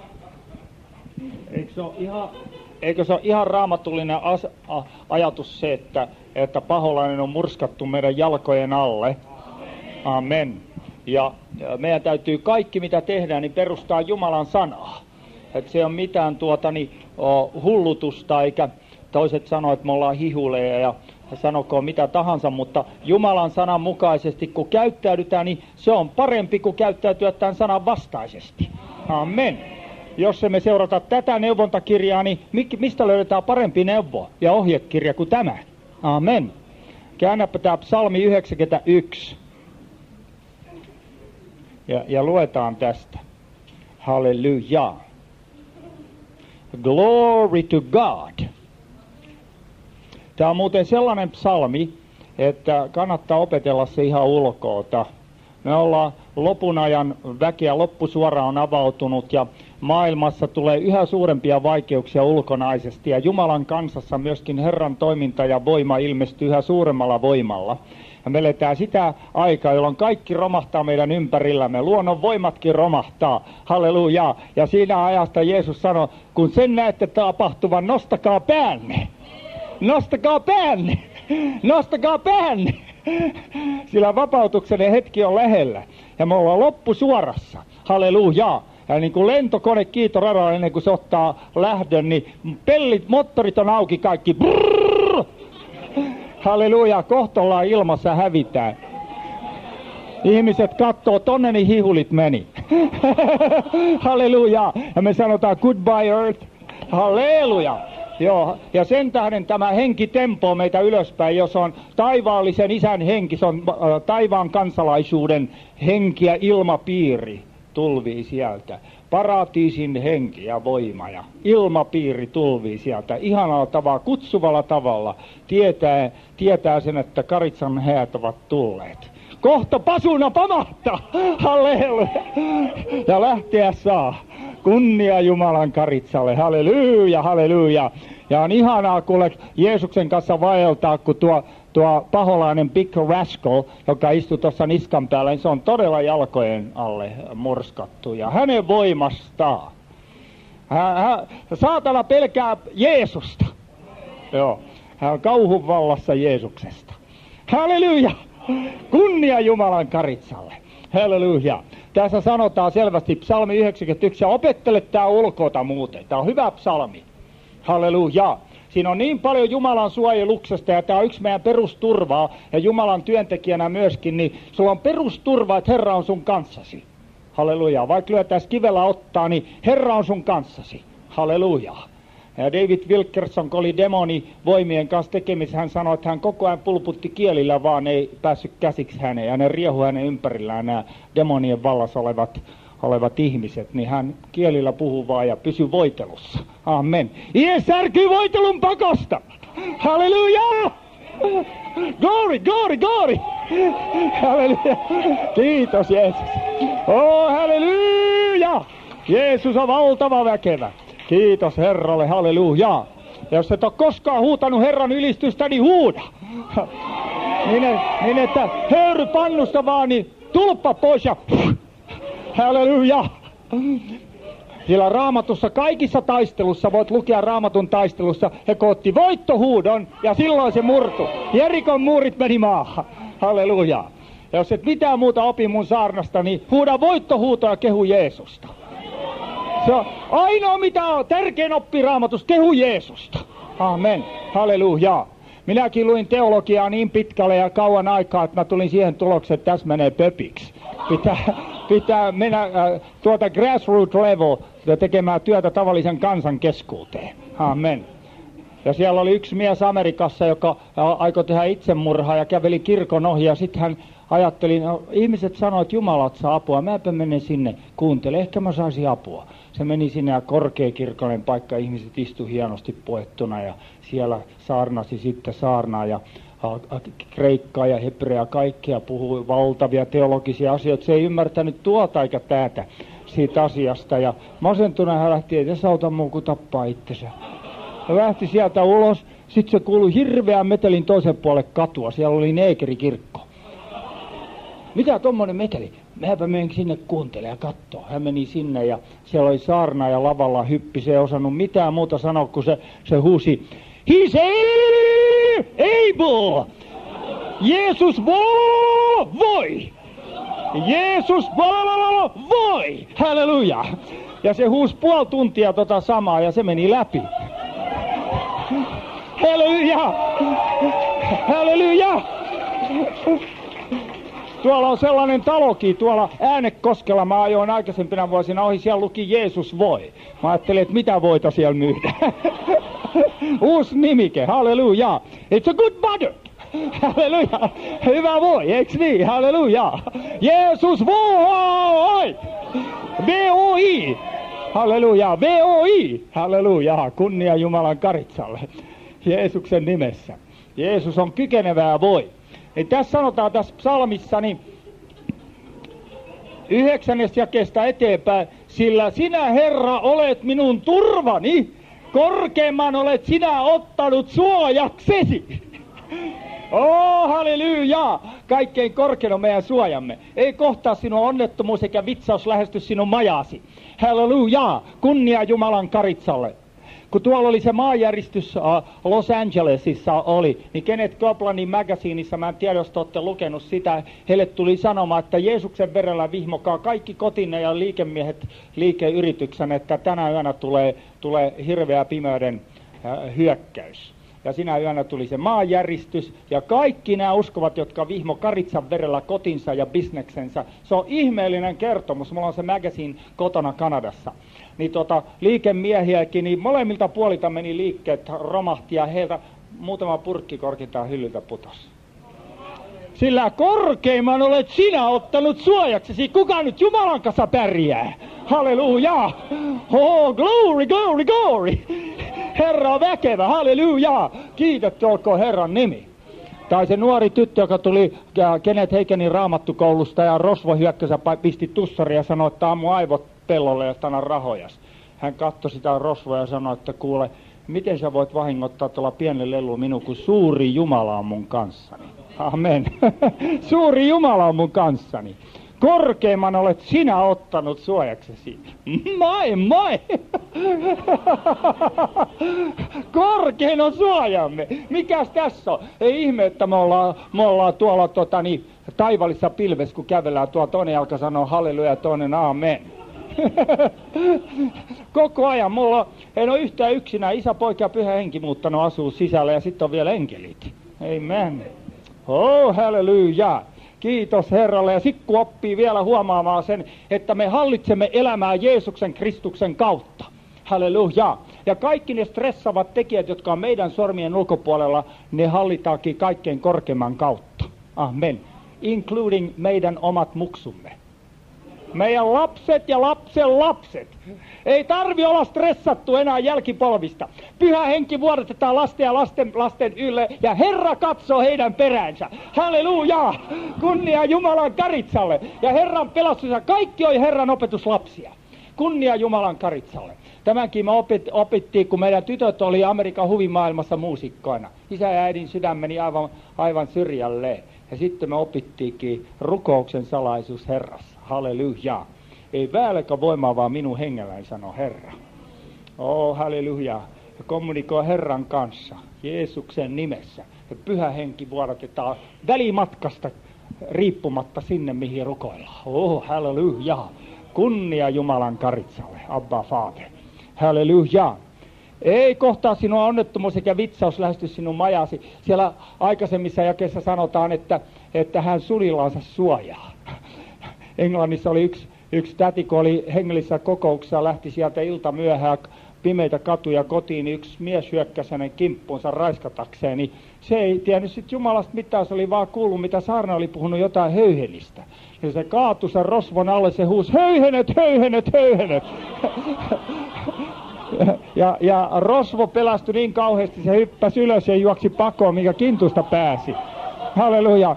Eikö se ole ihan raamatullinen ajatus se, että paholainen on murskattu meidän jalkojen alle? Amen. Ja meidän täytyy kaikki, mitä tehdään, niin perustaa Jumalan sanaa. Että se ei ole mitään hullutusta, eikä toiset sano, että me ollaan hihuleja ja sanokoon mitä tahansa, mutta Jumalan sanan mukaisesti, kun käyttäydytään, niin se on parempi kuin käyttäytyä tämän sanan vastaisesti. Amen. Jos emme seurata tätä neuvontakirjaa, niin mistä löydetään parempi neuvo ja ohjekirja kuin tämä? Amen. Käännäpä tämä psalmi 91. Ja luetaan tästä. Halleluja. Glory to God. Tämä on muuten sellainen psalmi, että kannattaa opetella se ihan ulkoota. Me ollaan lopun ajan väkeä, loppusuora on avautunut ja maailmassa tulee yhä suurempia vaikeuksia ulkonaisesti ja Jumalan kansassa myöskin Herran toiminta ja voima ilmestyy yhä suuremmalla voimalla. Ja me eletään sitä aikaa, jolloin kaikki romahtaa meidän ympärillämme. Luonnon voimatkin romahtaa. Halleluja. Ja siinä ajasta Jeesus sanoi, kun sen näette tapahtuvan, nostakaa päänne. Nostakaa päänne. Nostakaa päänne. Sillä vapautuksen hetki on lähellä. Ja me ollaan loppusuorassa. Halleluja. Ja niin kuin lentokone kiitoradalla ennen kuin se ottaa lähdön, niin pellit, moottorit on auki kaikki. Brrrr. Halleluja, kohta ollaan ilmassa, hävitään. Ihmiset kattoo, tonne niin hihulit meni. Halleluja. Ja me sanotaan goodbye earth. Halleluja. Joo, ja sen tähden tämä henki tempoo meitä ylöspäin, jos on taivaallisen isän henki, se on taivaan kansalaisuuden henki ja ilmapiiri tulvii sieltä. Paratiisin henki ja voima ja ilmapiiri tulvii sieltä ihanalla tavalla, kutsuvalla tavalla. Tietää sen, että Karitsan häät ovat tulleet. Kohta pasuna pamahtaa, halleluja, ja lähteä saa. Kunnia Jumalan Karitsalle, halleluja, halleluja. Ja on ihanaa kuule Jeesuksen kanssa vaeltaa, kun tuo paholainen Big Rascal, joka istui tuossa niskan päällä, niin se on todella jalkojen alle murskattu. Ja hänen voimastaan. Saatana pelkää Jeesusta. Joo, hän on kauhun vallassa Jeesuksesta. Halleluja! Kunnia Jumalan Karitsalle. Halleluja! Tässä sanotaan selvästi psalmi 91, ja opettele tää ulkoota muuten. Tää on hyvä psalmi. Halleluja! Siinä on niin paljon Jumalan suojeluksesta, ja tämä on yksi meidän perusturvaa, ja Jumalan työntekijänä myöskin, niin sulla on perusturva, että Herra on sun kanssasi. Halleluja! Vaikka lyötäis kivellä ottaa, niin Herra on sun kanssasi. Halleluja! Ja David Wilkerson, kun oli demonivoimien kanssa tekemisissä, hän sanoi, että hän koko ajan pulputti kielillä, vaan ei päässyt käsiksi häneen. Ja ne riehui hänen ympärillään nämä demonien vallassa olevat ihmiset, niin hän kielillä puhuu vaan ja pysyy voitelussa. Amen. Ies särkyy voitelun pakosta. Halleluja! Glory, glory, glory! Halleluja! Kiitos Jeesus. Oh, halleluja! Jeesus on valtava väkevä. Kiitos Herralle, halleluja. Ja jos et ole koskaan huutanut Herran ylistystä, niin huuda. niin että höyry pannusta vaan, niin tulppa pois ja halleluja. Sillä Raamatussa kaikissa taistelussa, voit lukea Raamatun taistelussa, he kootti voittohuudon ja silloin se murtu. Jerikon muurit meni maahan. Halleluja. Ja jos et mitään muuta opi mun saarnasta, niin huuda voittohuuto ja kehu Jeesusta. Se on ainoa mitä on tärkein oppi Raamatusta, kehu Jeesusta. Amen. Halleluja. Minäkin luin teologiaa niin pitkälle ja kauan aikaa, että mä tulin siihen tulokseen, että tässä menee pöpiksi. Pitää mennä tuota grassroots level tekemään työtä tavallisen kansan keskuuteen. Amen. Ja siellä oli yksi mies Amerikassa, joka aikoi tehdä itsemurhaa ja käveli kirkon ohi ja sitten hän ajattelin, no, ihmiset sanoivat, että Jumalat saa apua, mäpä menen sinne, kuuntele, ehkä mä saisin apua. Se meni sinne ja korkeakirkollinen paikka, ihmiset istu hienosti puettuna ja siellä saarnasi sitten saarnaa ja kreikkaa ja hebreaa kaikkea, puhui valtavia teologisia asioita. Se ei ymmärtänyt tuota eikä täältä siitä asiasta ja masentuna hän lähti, ei tässä auta muu kuin tappaa itsensä. Hän lähti sieltä ulos, sitten se kuului hirveän metelin toisen puolelle katua, siellä oli neekerikirkko. Mitä tommonen meteli? Mäpä menen sinne kuuntelemaan ja kattoo. Hän meni sinne ja siellä oli saarna ja lavalla hyppi. Se ei osannut mitään muuta sanoa, kun se huusi, He's able! Jeesus voi! Jeesus voi! Halleluja! Ja se huusi puoli tuntia tota samaa ja se meni läpi. Halleluja! Halleluja! Tuolla on sellainen talokin, tuolla Äänekoskella, mä ajoin aikaisempina vuosina ohi, siellä luki Jeesus voi. Mä ajattelin, että mitä voita siellä myydä. Uusi nimike, halleluja. It's a good butter. Halleluja. Hyvä voi, eiks niin? Halleluja. Jeesus voi. V-O-I. Halleluja. V-O-I. Halleluja. Kunnia Jumalan Karitsalle. Jeesuksen nimessä. Jeesus on kykenevää voi. Niin tässä sanotaan tässä psalmissa, niin 9. jakeesta eteenpäin, sillä sinä Herra olet minun turvani, korkeimman olet sinä ottanut suojaksesi. Halleluja! Kaikkein korkein on meidän suojamme. Ei kohtaa sinun onnettomuus eikä vitsaus lähesty sinun majasi. Halleluja! Kunnia Jumalan Karitsalle. Kun tuolla oli se maanjäristys Los Angelesissa oli, niin Kenneth Copelandin magasiinissa, mä en tiedä, jos te olette lukenut sitä, heille tuli sanoma, että Jeesuksen verellä vihmokaa kaikki kotinne ja liikemiehet liikeyrityksen, että tänä yönä tulee hirveä pimeyden hyökkäys. Ja sinä yönä tuli se maanjäristys, ja kaikki nämä uskovat, jotka vihmo Karitsan verellä kotinsa ja bisneksensä. Se on ihmeellinen kertomus, mulla on se magazine kotona Kanadassa. Niin liikemiehiäkin, niin molemmilta puolilta meni liikkeet, romahti ja heiltä muutama purkki korkintaan hyllyltä putosi. Sillä korkeimman olet sinä ottanut suojaksesi, kuka nyt Jumalan kanssa pärjää? Halleluja! Oh, glory, glory, glory! Herra on väkevä, halleluja! Kiitetty olkoon Herran nimi. Tai se nuori tyttö, joka tuli Kenneth Hagenin raamattukoulusta ja rosvohyökkäsä pisti tussari ja sanoi, että mun aivot pellolle ja anna rahojas. Hän katsoi sitä rosvoa ja sanoi, että kuule, miten sä voit vahingottaa tuolla pienen lelu minun, kun suuri Jumala on mun kanssani. Amen. Suuri Jumala on mun kanssani. Korkeimman olet sinä ottanut suojaksesi. Moi! Korkein on suojamme. Mikäs tässä on? Ei ihme, että me ollaan tuolla taivaallisessa pilvessä, kun kävellään tuolla. Toinen jalka sanoo halleluja ja toinen amen. Koko ajan ei ole yhtään yksinään. Isä, poika ja pyhä henki muuttanut asuu sisällä ja sitten on vielä enkelit. Amen. Oh, halleluja. Kiitos Herralle. Ja sitten kun oppii vielä huomaamaan sen, että me hallitsemme elämää Jeesuksen Kristuksen kautta. Halleluja. Ja kaikki ne stressavat tekijät, jotka on meidän sormien ulkopuolella, ne hallitaakin kaikkein korkeimman kautta. Amen. Including meidän omat muksumme. Meidän lapset ja lapsen lapset. Ei tarvi olla stressattu enää jälkipolvista. Pyhä henki vuodatetaan lasten ja lasten ylle ja Herra katsoo heidän peräänsä. Halleluja! Kunnia Jumalan Karitsalle ja Herran pelastus ja kaikki on Herran opetuslapsia. Kunnia Jumalan Karitsalle. Tämänkin me opittiin, kun meidän tytöt oli Amerikan huvimaailmassa muusikkoina. Isä ja äidin sydän meni aivan syrjälleen. Ja sitten me opittiinkin rukouksen salaisuus Herrassa. Halleluja. Ei väälläkään voimaa, vaan minun hengelläni, sanoo Herra. Oh, halleluja. Ja kommunikoi Herran kanssa, Jeesuksen nimessä. Ja pyhä henki vuodatetaan välimatkasta riippumatta sinne, mihin rukoillaan. Oh, halleluja. Kunnia Jumalan Karitsalle, Abba Faate. Halleluja. Ei kohtaa sinua onnettomuus eikä vitsaus lähesty sinun majasi. Siellä aikaisemmissa jakeissa sanotaan, että hän sunilaansa suojaa. Englannissa oli yksi täti, kun oli hengellisessä kokouksessa, lähti sieltä ilta myöhään pimeitä katuja kotiin, niin yksi mies hyökkäsi hänen kimppuunsa raiskatakseen, niin se ei tiennyt sitten Jumalasta mitään, se oli vaan kuullut, mitä saarna oli puhunut jotain höyhenistä. Ja se kaatui sen rosvon alle, se huusi, höyhenet, höyhenet, höyhenet. Ja rosvo pelästyi niin kauheasti, se hyppäsi ylös ja juoksi pakoon, minkä kintusta pääsi. Halleluja.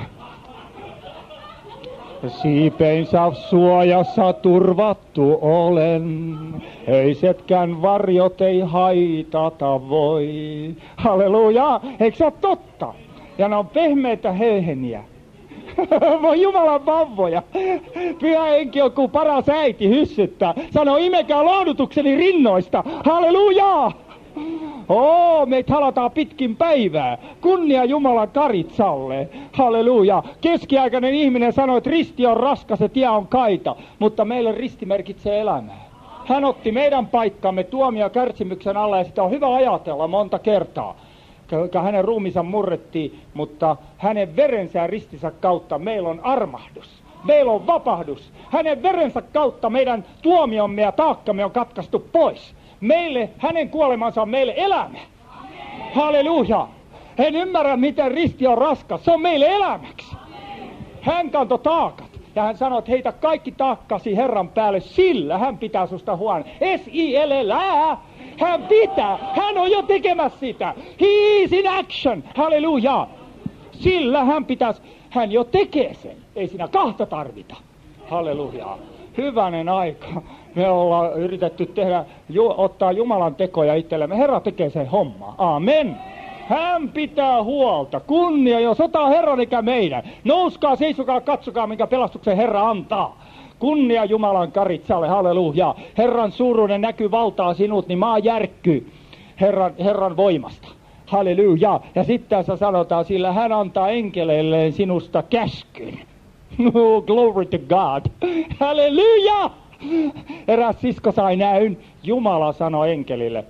Siipeinsä suojassa turvattu olen, höisetkään varjot ei haitata voi. Halleluja, eikö se ole totta? Ja ne on pehmeitä höyheniä. Voi Jumalan vauvoja. Pyhä henki on kuin paras äiti hyssyttää. Sano, imekää lohdutukseni rinnoista. Halleluja! Meitä halataan pitkin päivää. Kunnia Jumalan Karitsalle. Halleluja. Keskiaikainen ihminen sanoi, että risti on raskas ja tie on kaita. Mutta meille risti merkitsee elämää. Hän otti meidän paikkamme tuomio kärsimyksen alla ja sitä on hyvä ajatella monta kertaa. Hänen ruumiinsa murrettiin, mutta hänen verensä ristinsä kautta meillä on armahdus. Meillä on vapahdus. Hänen verensä kautta meidän tuomiomme ja taakkamme on katkaistu pois. Meille, hänen kuolemansa on meille elämä. Halleluja. En ymmärrä, miten risti on raskas. Se on meille elämäksi. Hän kantoi taakat. Ja hän sanoi, että heitä kaikki taakkasi Herran päälle, sillä hän pitää susta huolen. S-I-L-L-A. Hän pitää. Hän on jo tekemässä sitä. He is in action. Halleluja. Sillä hän pitäisi. Hän jo tekee sen. Ei siinä kahta tarvita. Halleluja. Hyvänen aika. Me ollaan yritetty ottaa Jumalan tekoja itsellemme. Herra tekee sen homma. Amen. Hän pitää huolta. Kunnia, jos ottaa Herran eikä meidän. Nouskaa, seisokaa, katsokaa, minkä pelastuksen Herra antaa. Kunnia Jumalan Karitsalle, halleluja. Herran suuruuden näky valtaa sinut, niin maa järkkyy Herran voimasta. Halleluja. Ja sitten tässä sanotaan, sillä hän antaa enkeleilleen sinusta käskyn. Glory to God. Halleluja. Eräs sisko sai näyn. Jumala sanoi enkelille,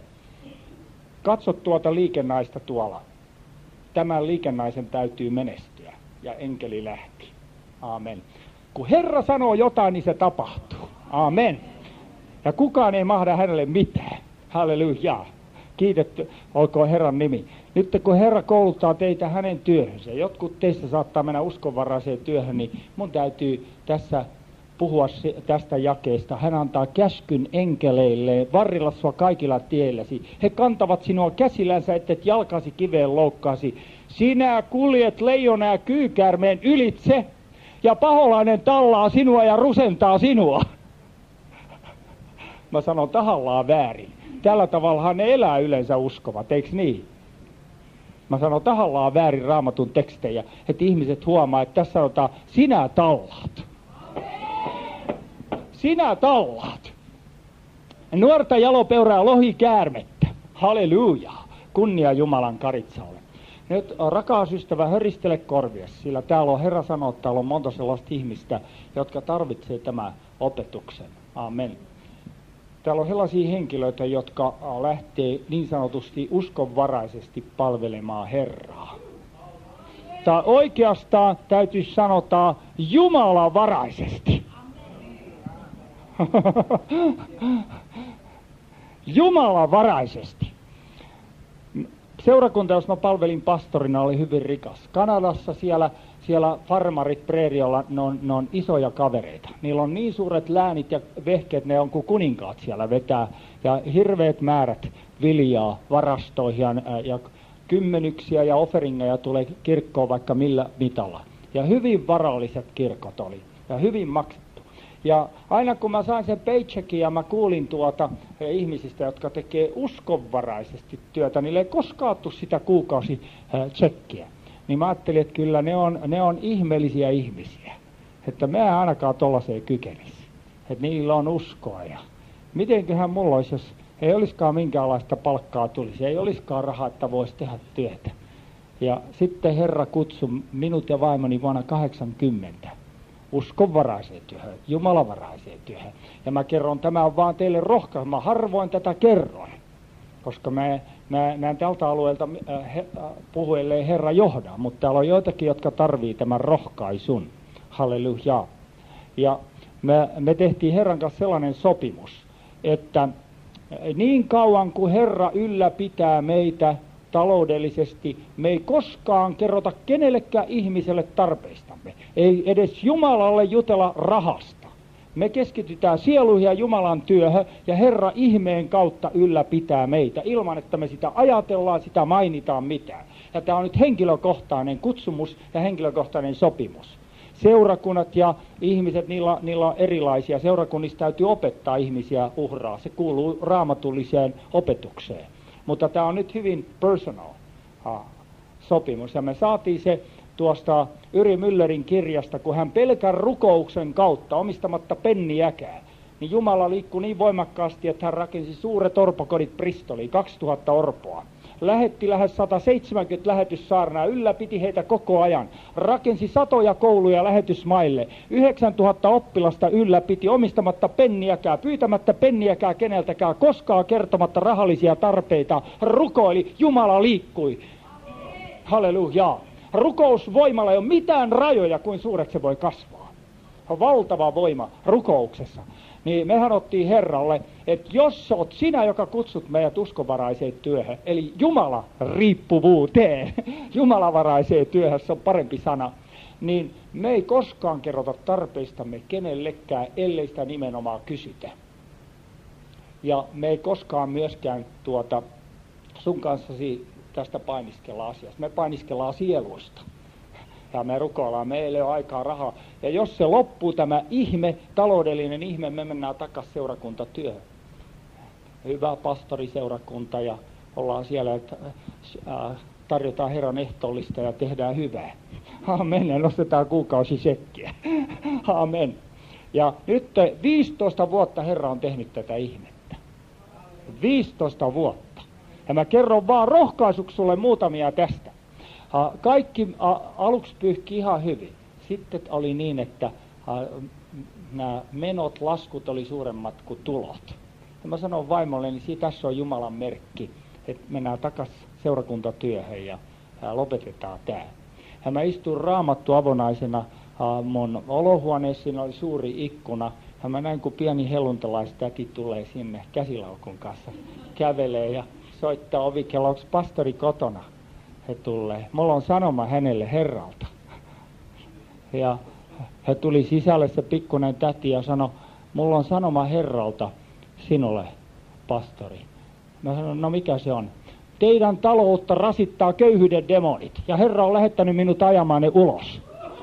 katso tuota liikennaista tuolla. Tämän liikennaisen täytyy menestyä. Ja enkeli lähti. Amen. Kun Herra sanoo jotain, niin se tapahtuu. Amen. Ja kukaan ei mahda hänelle mitään. Halleluja. Kiitetty olkoon Herran nimi. Nyt kun Herra kouluttaa teitä hänen työhönsä, jotkut teistä saattaa mennä uskonvaraiseen työhön, niin mun täytyy tässä puhua tästä jakeesta. Hän antaa käskyn enkeleille, varrella sua kaikilla tielläsi. He kantavat sinua käsillänsä, ettet jalkasi kiveen loukkaasi. Sinä kuljet leijona ja kyykäärmeen ylitse, ja paholainen tallaa sinua ja rusentaa sinua. Mä sanon tahallaan väärin. Tällä tavallahan ne elää yleensä uskovat, eikö niin? Mä sanon tahallaan väärin Raamatun tekstejä, että ihmiset huomaa, että tässä sanotaan, sinä tallaat. Sinä tallaat. Nuorta jalopeuraa lohikäärmettä. Halleluja. Kunnia Jumalan Karitsalle. Nyt rakas ystävä, höristele korvias, sillä täällä on Herra sanoo, että täällä on monta sellaista ihmistä, jotka tarvitsee tämän opetuksen. Amen. Täällä on sellaisia henkilöitä, jotka lähtee niin sanotusti uskonvaraisesti palvelemaan Herraa. Tai oikeastaan täytyisi sanota jumalavaraisesti. Jumalavaraisesti. Seurakunta, jos mä palvelin pastorina, oli hyvin rikas. Kanadassa siellä farmarit preeriolla, ne on isoja kavereita. Niillä on niin suuret läänit ja vehkeet, ne on kuin kuninkaat siellä vetää. Ja hirveät määrät viljaa varastoihin ja kymmenyksiä ja offeringeja tulee kirkkoon vaikka millä mitalla. Ja hyvin varalliset kirkot oli ja hyvin maksettu. Ja aina kun mä sain sen paycheckin ja mä kuulin ihmisistä, jotka tekee uskonvaraisesti työtä, niille ei koskaan tule sitä kuukausitsekkiä. Niin mä ajattelin, että kyllä ne on ihmeellisiä ihmisiä. Että mä en ainakaan tollaiseen kykenisi. Että niillä on uskoa. Ja mitenköhän mulla olisi, jos ei olisikaan minkäänlaista palkkaa tulisi, ei olisikaan rahaa, että voisi tehdä työtä. Ja sitten Herra kutsui minut ja vaimoni vuonna 80 uskonvaraiseen työhön, jumalavaraiseen työhön. Ja mä kerron, tämä on vaan teille rohkaisu. Mä harvoin tätä kerroin, koska mä näen tältä alueelta puhuilleen Herra johda, mutta täällä on joitakin, jotka tarvii tämän rohkaisun. Halleluja. Ja me tehtiin Herran kanssa sellainen sopimus, että Niin kauan kuin Herra ylläpitää meitä taloudellisesti, me ei koskaan kerrota kenellekään ihmiselle tarpeistamme. Ei edes Jumalalle jutella rahasta. Me keskitytään sieluihin ja Jumalan työhön, ja Herra ihmeen kautta ylläpitää meitä, ilman että me sitä ajatellaan, sitä mainitaan mitään. Ja tämä on nyt henkilökohtainen kutsumus ja henkilökohtainen sopimus. Seurakunnat ja ihmiset, niillä on erilaisia. Seurakunnissa täytyy opettaa ihmisiä uhraa. Se kuuluu raamatulliseen opetukseen. Mutta tämä on nyt hyvin personal sopimus. Ja me saatiin se tuosta Yri Müllerin kirjasta, kun hän pelkän rukouksen kautta, omistamatta penniäkään, niin Jumala liikkui niin voimakkaasti, että hän rakensi suuret orpokodit Bristoliin, 2000 orpoa. Lähetti lähes 170 lähetyssaarnaa, ylläpiti heitä koko ajan. Rakensi satoja kouluja lähetysmaille. 9000 oppilasta ylläpiti omistamatta penniäkään, pyytämättä penniäkään keneltäkään, koskaan kertomatta rahallisia tarpeita. Rukoili, Jumala liikkui. Halleluja. Rukousvoimalla ei ole mitään rajoja, kuin suureksi se voi kasvaa. On valtava voima rukouksessa. Niin mehän ottiin Herralle, että jos olet sinä, joka kutsut meidät uskonvaraiseen työhön, eli Jumala riippuvuuteen, jumalavaraiseen työhön, se on parempi sana, niin me ei koskaan kerrota tarpeistamme kenellekään, ellei sitä nimenomaan kysytä. Ja me ei koskaan myöskään sun kanssasi tästä painiskellaan asiasta. Me painiskellaan sieluista. Ja me rukoillaan, meillä ei ole aikaa rahaa. Ja jos se loppuu tämä ihme, taloudellinen ihme, me mennään takaisin seurakuntatyöhön. Hyvä pastoriseurakunta ja ollaan siellä, että tarjotaan Herran ehtoollista ja tehdään hyvää. Amen. Ja nostetaan kuukausisekkiä. Amen. Ja nyt 15 vuotta Herra on tehnyt tätä ihmettä. 15 vuotta. Ja mä kerron vaan rohkaisuksi sulle muutamia tästä. Kaikki aluksi pyyhki ihan hyvin. Sitten oli niin, että nämä menot, laskut oli suuremmat kuin tulot. Ja mä sanon vaimolle, niin tässä on Jumalan merkki, että mennään takaisin seurakuntatyöhön ja lopetetaan tämä. Ja mä istuin raamattu avonaisena mun olohuoneessa, siinä oli suuri ikkuna. Ja mä näin, kun pieni helluntalaistäti tulee sinne käsilaukun kanssa, kävelee ja soittaa ovikelloa, onko pastori kotona? He tulee. Mulla on sanoma hänelle Herralta. Ja he tuli sisälle se pikkuinen täti ja sanoi, mulla on sanoma Herralta sinulle, pastori. Mä sanoin, no mikä se on? Teidän taloutta rasittaa köyhyyden demonit ja Herra on lähettänyt minut ajamaan ne ulos.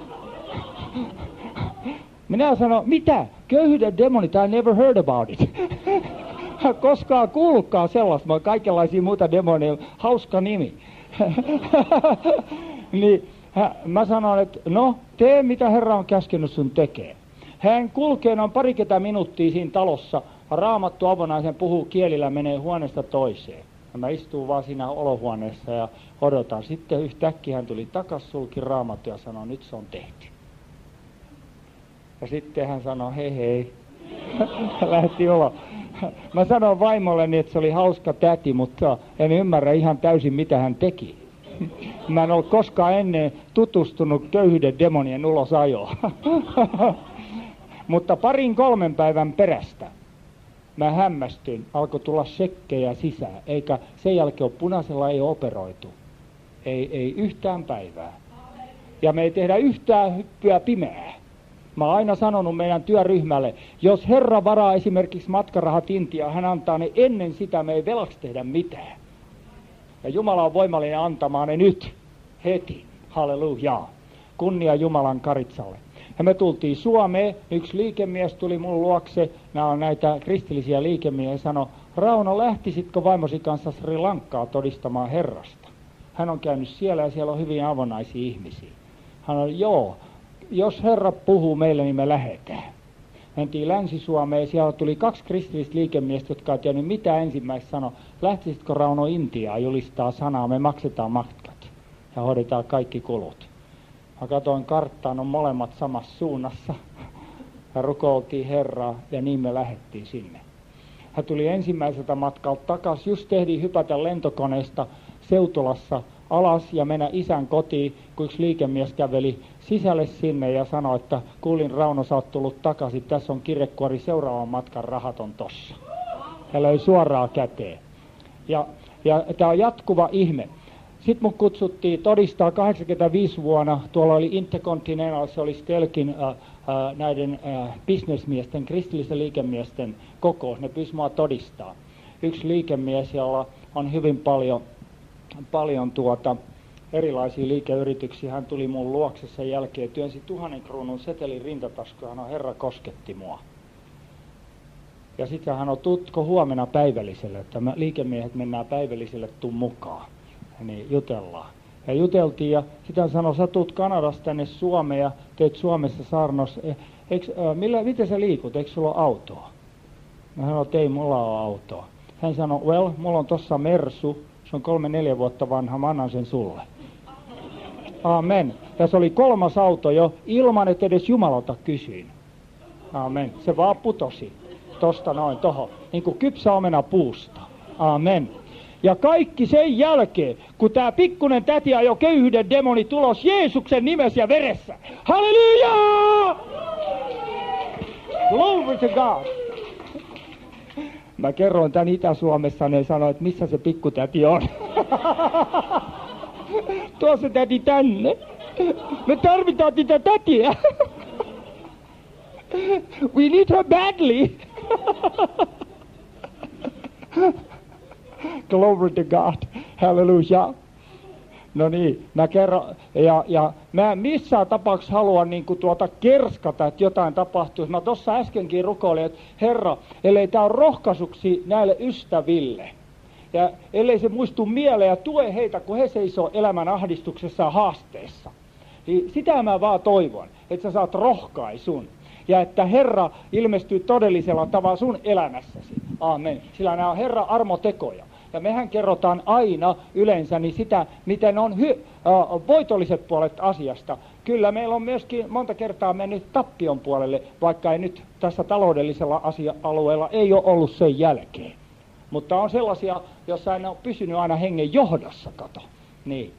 Minä sanoin, mitä? Köyhyyden demonit, I never heard about it. Koskaan kuullutkaan sellaista, kaikenlaisia muita demoneja, hauska nimi. Niin mä sanon, että no, tee mitä Herra on käskenyt sun tekee. Hän kulkee noin parikymmentä minuuttia siinä talossa, raamattu avonaisen puhuu kielillä, menee huoneesta toiseen. Ja mä istun vaan siinä olohuoneessa ja odotan. Sitten yhtäkkiä hän tuli takas, sulki raamattu ja sanoi, nyt se on tehty. Ja sitten hän sanoi, hei hei. Lähti ulos. Mä sanoin vaimolleni, että se oli hauska täti, mutta en ymmärrä ihan täysin, mitä hän teki. Mä en ole koskaan ennen tutustunut köyhyyden demonien ulosajoon. Mutta 2-3 päivän perästä mä hämmästyin, alkoi tulla shekkejä sisään, eikä sen jälkeen ole punaisella ei operoitu. Ei yhtään päivää. Ja me ei tehdä yhtään hyppyä pimeää. Mä oon aina sanonut meidän työryhmälle, jos Herra varaa esimerkiksi matkarahat Intiaan, hän antaa ne ennen sitä, me ei velaksi tehdä mitään. Ja Jumala on voimallinen antamaan ne nyt, heti. Halleluja. Kunnia Jumalan Karitsalle. Ja me tultiin Suomeen, yksi liikemies tuli mun luokse, nämä on näitä kristillisiä liikemiehiä, ja sanoi, Rauno, lähtisitkö vaimosi kanssa Sri Lankaa todistamaan Herrasta? Hän on käynyt siellä ja siellä on hyvin avonaisia ihmisiä. Hän on, joo, jos Herra puhuu meille, niin me lähdetään. Mentiin Länsi-Suomeen, siellä tuli 2 kristillistä liikemiestä, jotka ei tiennyt mitä ensimmäistä sanoa. Lähtisitkö Rauno Intiaan julistaa sanaa, me maksetaan matkat ja hoidetaan kaikki kulut. Mä katsoin karttaan, on molemmat samassa suunnassa. Ja rukoiltiin Herraa ja niin me lähdettiin sinne. Hän tuli ensimmäiseltä matkalta takaisin, just tehtiin hypätä lentokoneesta Seutulassa alas ja mennä isän kotiin, kun yksi liikemies käveli sisälle sinne ja sanoi, että kuulin Rauno, sä oot tullut takaisin, tässä on kirjekuori, seuraavan matkan rahat on tossa. ja löi suoraan käteen. Ja tämä on jatkuva ihme. Sitten mun kutsuttiin todistaa 85 vuonna, tuolla oli Intercontinental, se oli Stelkin näiden bisnesmiesten, kristillisten liikemiesten kokous, ne pyysi mua todistaa. Yksi liikemies, jolla on hyvin paljon erilaisia liikeyrityksiä, hän tuli mun luokse sen jälkeen, työnsi 1000 kruunun setelin rintataskuun, hän on Herra kosketti mua. Ja sitten hän on, tutko huomenna päivälliselle, että liikemiehet mennään päivälliselle, tuu mukaan. Niin jutellaan. Ja juteltiin ja sitten hän sanoi, sä tuut Kanadasta tänne Suomeen ja teet Suomessa saarnos. Miten sä liikut, eikö sulla ole autoa? Mä sanoin, että ei mulla ole autoa. Hän sanoi, mulla on tossa Mersu, se on 3-4 vuotta vanha, mä annan sen sulle. Amen. Ja se oli 3. auto jo, ilman että edes Jumalalta kysyin. Amen. Se vaan putosi tosta noin tohon, niin kuin kypsä omena puusta. Amen. Ja kaikki sen jälkeen, kun tämä pikkunen täti ajoi köyhyyden demoni tulos Jeesuksen nimessä ja veressä. Halleluja! Glory to God! Mä kerroin tän Itä-Suomessa, ne sanoi, että missä se pikkutäti on. Tuo se täti tänne. Me tarvitaan niitä tätiä. We need her badly. Glory to God. Hallelujah. No niin, mä kerron, ja mä missään tapauksessa haluan kerskata, että jotain tapahtuisi. Mä tossa äskenkin rukoilin, että Herra, ellei tää on rohkaisuksi näille ystäville, ja ellei se muistu mieleen ja tue heitä, kun he seisoo elämän ahdistuksessa ja haasteessa, niin sitä mä vaan toivon, että sä saat rohkaisun. Ja että Herra ilmestyy todellisella tavalla sun elämässäsi. Aamen. Sillä nämä on Herran armotekoja. Ja mehän kerrotaan aina yleensä niin sitä, miten on voitolliset puolet asiasta. Kyllä meillä on myöskin monta kertaa mennyt tappion puolelle, vaikka ei nyt tässä taloudellisella alueella ei ole ollut sen jälkeen. Mutta on sellaisia, joissa en ole pysynyt aina hengen johdossa, kato. Niin.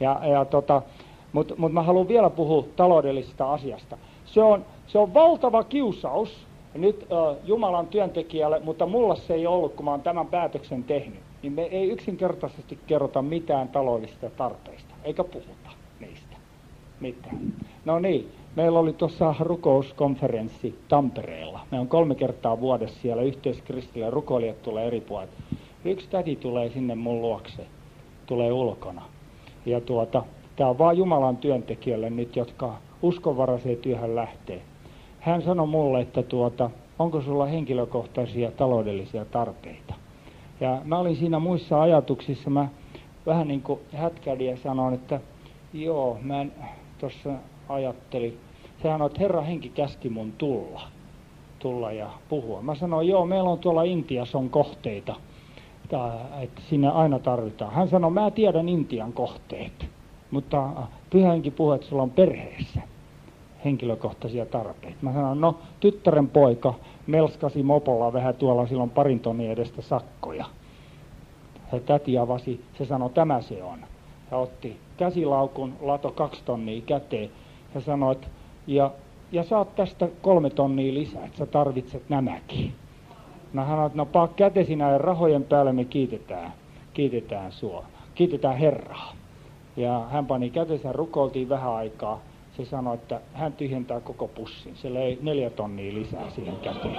Mutta mä haluan vielä puhua taloudellisesta asiasta. Se on valtava kiusaus nyt Jumalan työntekijälle, mutta mulla se ei ollut, kun mä oon tämän päätöksen tehnyt. Niin me ei yksinkertaisesti kerrota mitään taloudellisista tarpeista, eikä puhuta niistä mitään. No niin, meillä oli tuossa rukouskonferenssi Tampereella. Me on 3 kertaa vuodessa siellä yhteiskristillä, rukoilijat tulee eri puolilta. Yksi täti tulee sinne mun luokse, tulee ulkona. Ja tää on vaan Jumalan työntekijöille nyt, jotka uskonvaraiseen työhön lähtee. Hän sanoi mulle, että onko sulla henkilökohtaisia taloudellisia tarpeita. Ja mä olin siinä muissa ajatuksissa, mä vähän niin kuin hätkähdin ja sanoin, että joo, mä tuossa ajattelin. Se sanoi, että Herra henki käski mun tulla ja puhua. Mä sanoin, joo, meillä on tuolla Intiassa on kohteita, että sinne aina tarvitaan. Hän sanoi, mä tiedän Intian kohteet, mutta Pyhä Henki puhui, että sulla on perheessä henkilökohtaisia tarpeita. Mä sanoin, no tyttären poika melskasi mopolla vähän tuolla, silloin 2 tonnin edestä sakkoja. Se täti avasi, se sanoi, tämä se on. Ja otti käsilaukun, lato 2 tonnia käteen ja sanoi, että ja saat tästä 3 tonnia lisää, että sä tarvitset nämäkin. Mä sanoin, että no paa kätesi näiden rahojen päälle, me kiitetään sua, kiitetään Herraa. Ja hän pani kätensä, rukoiltiin vähän aikaa. Se sanoi, että hän tyhjentää koko pussin. Se löi 4 tonnia lisää siihen käteen.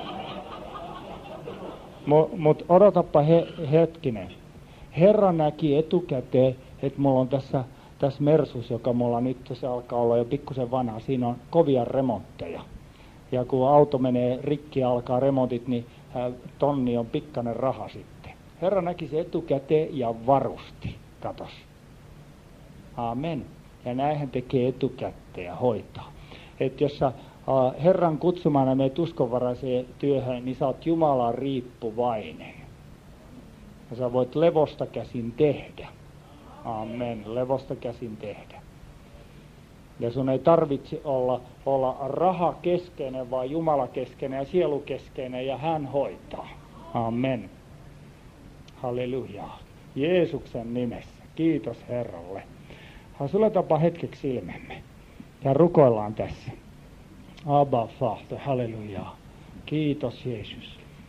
Mut odotappa hetkinen. Herra näki etukäteen, että mulla on tässä Mersus, joka mulla nyt se alkaa olla jo pikkusen vanha. Siinä on kovia remontteja. Ja kun auto menee rikki ja alkaa remontit, niin tonni on pikkainen raha sitten. Herra näki se etukäteen ja varusti. Katos. Amen. Ja näinhän tekee etukäteen ja hoitaa. Että jos sä Herran kutsumana menet uskonvaraiseen työhön, niin sä oot Jumalan riippuvainen. Ja sä voit levosta käsin tehdä. Amen. Levosta käsin tehdä. Ja sun ei tarvitse olla rahakeskeinen, vaan Jumalakeskeinen ja sielukeskeinen, ja hän hoitaa. Amen. Halleluja. Jeesuksen nimessä. Kiitos Herralle. Suletapa hetkeksi silmämme ja rukoillaan tässä. Abba, Vater, halleluja. Kiitos Jeesus.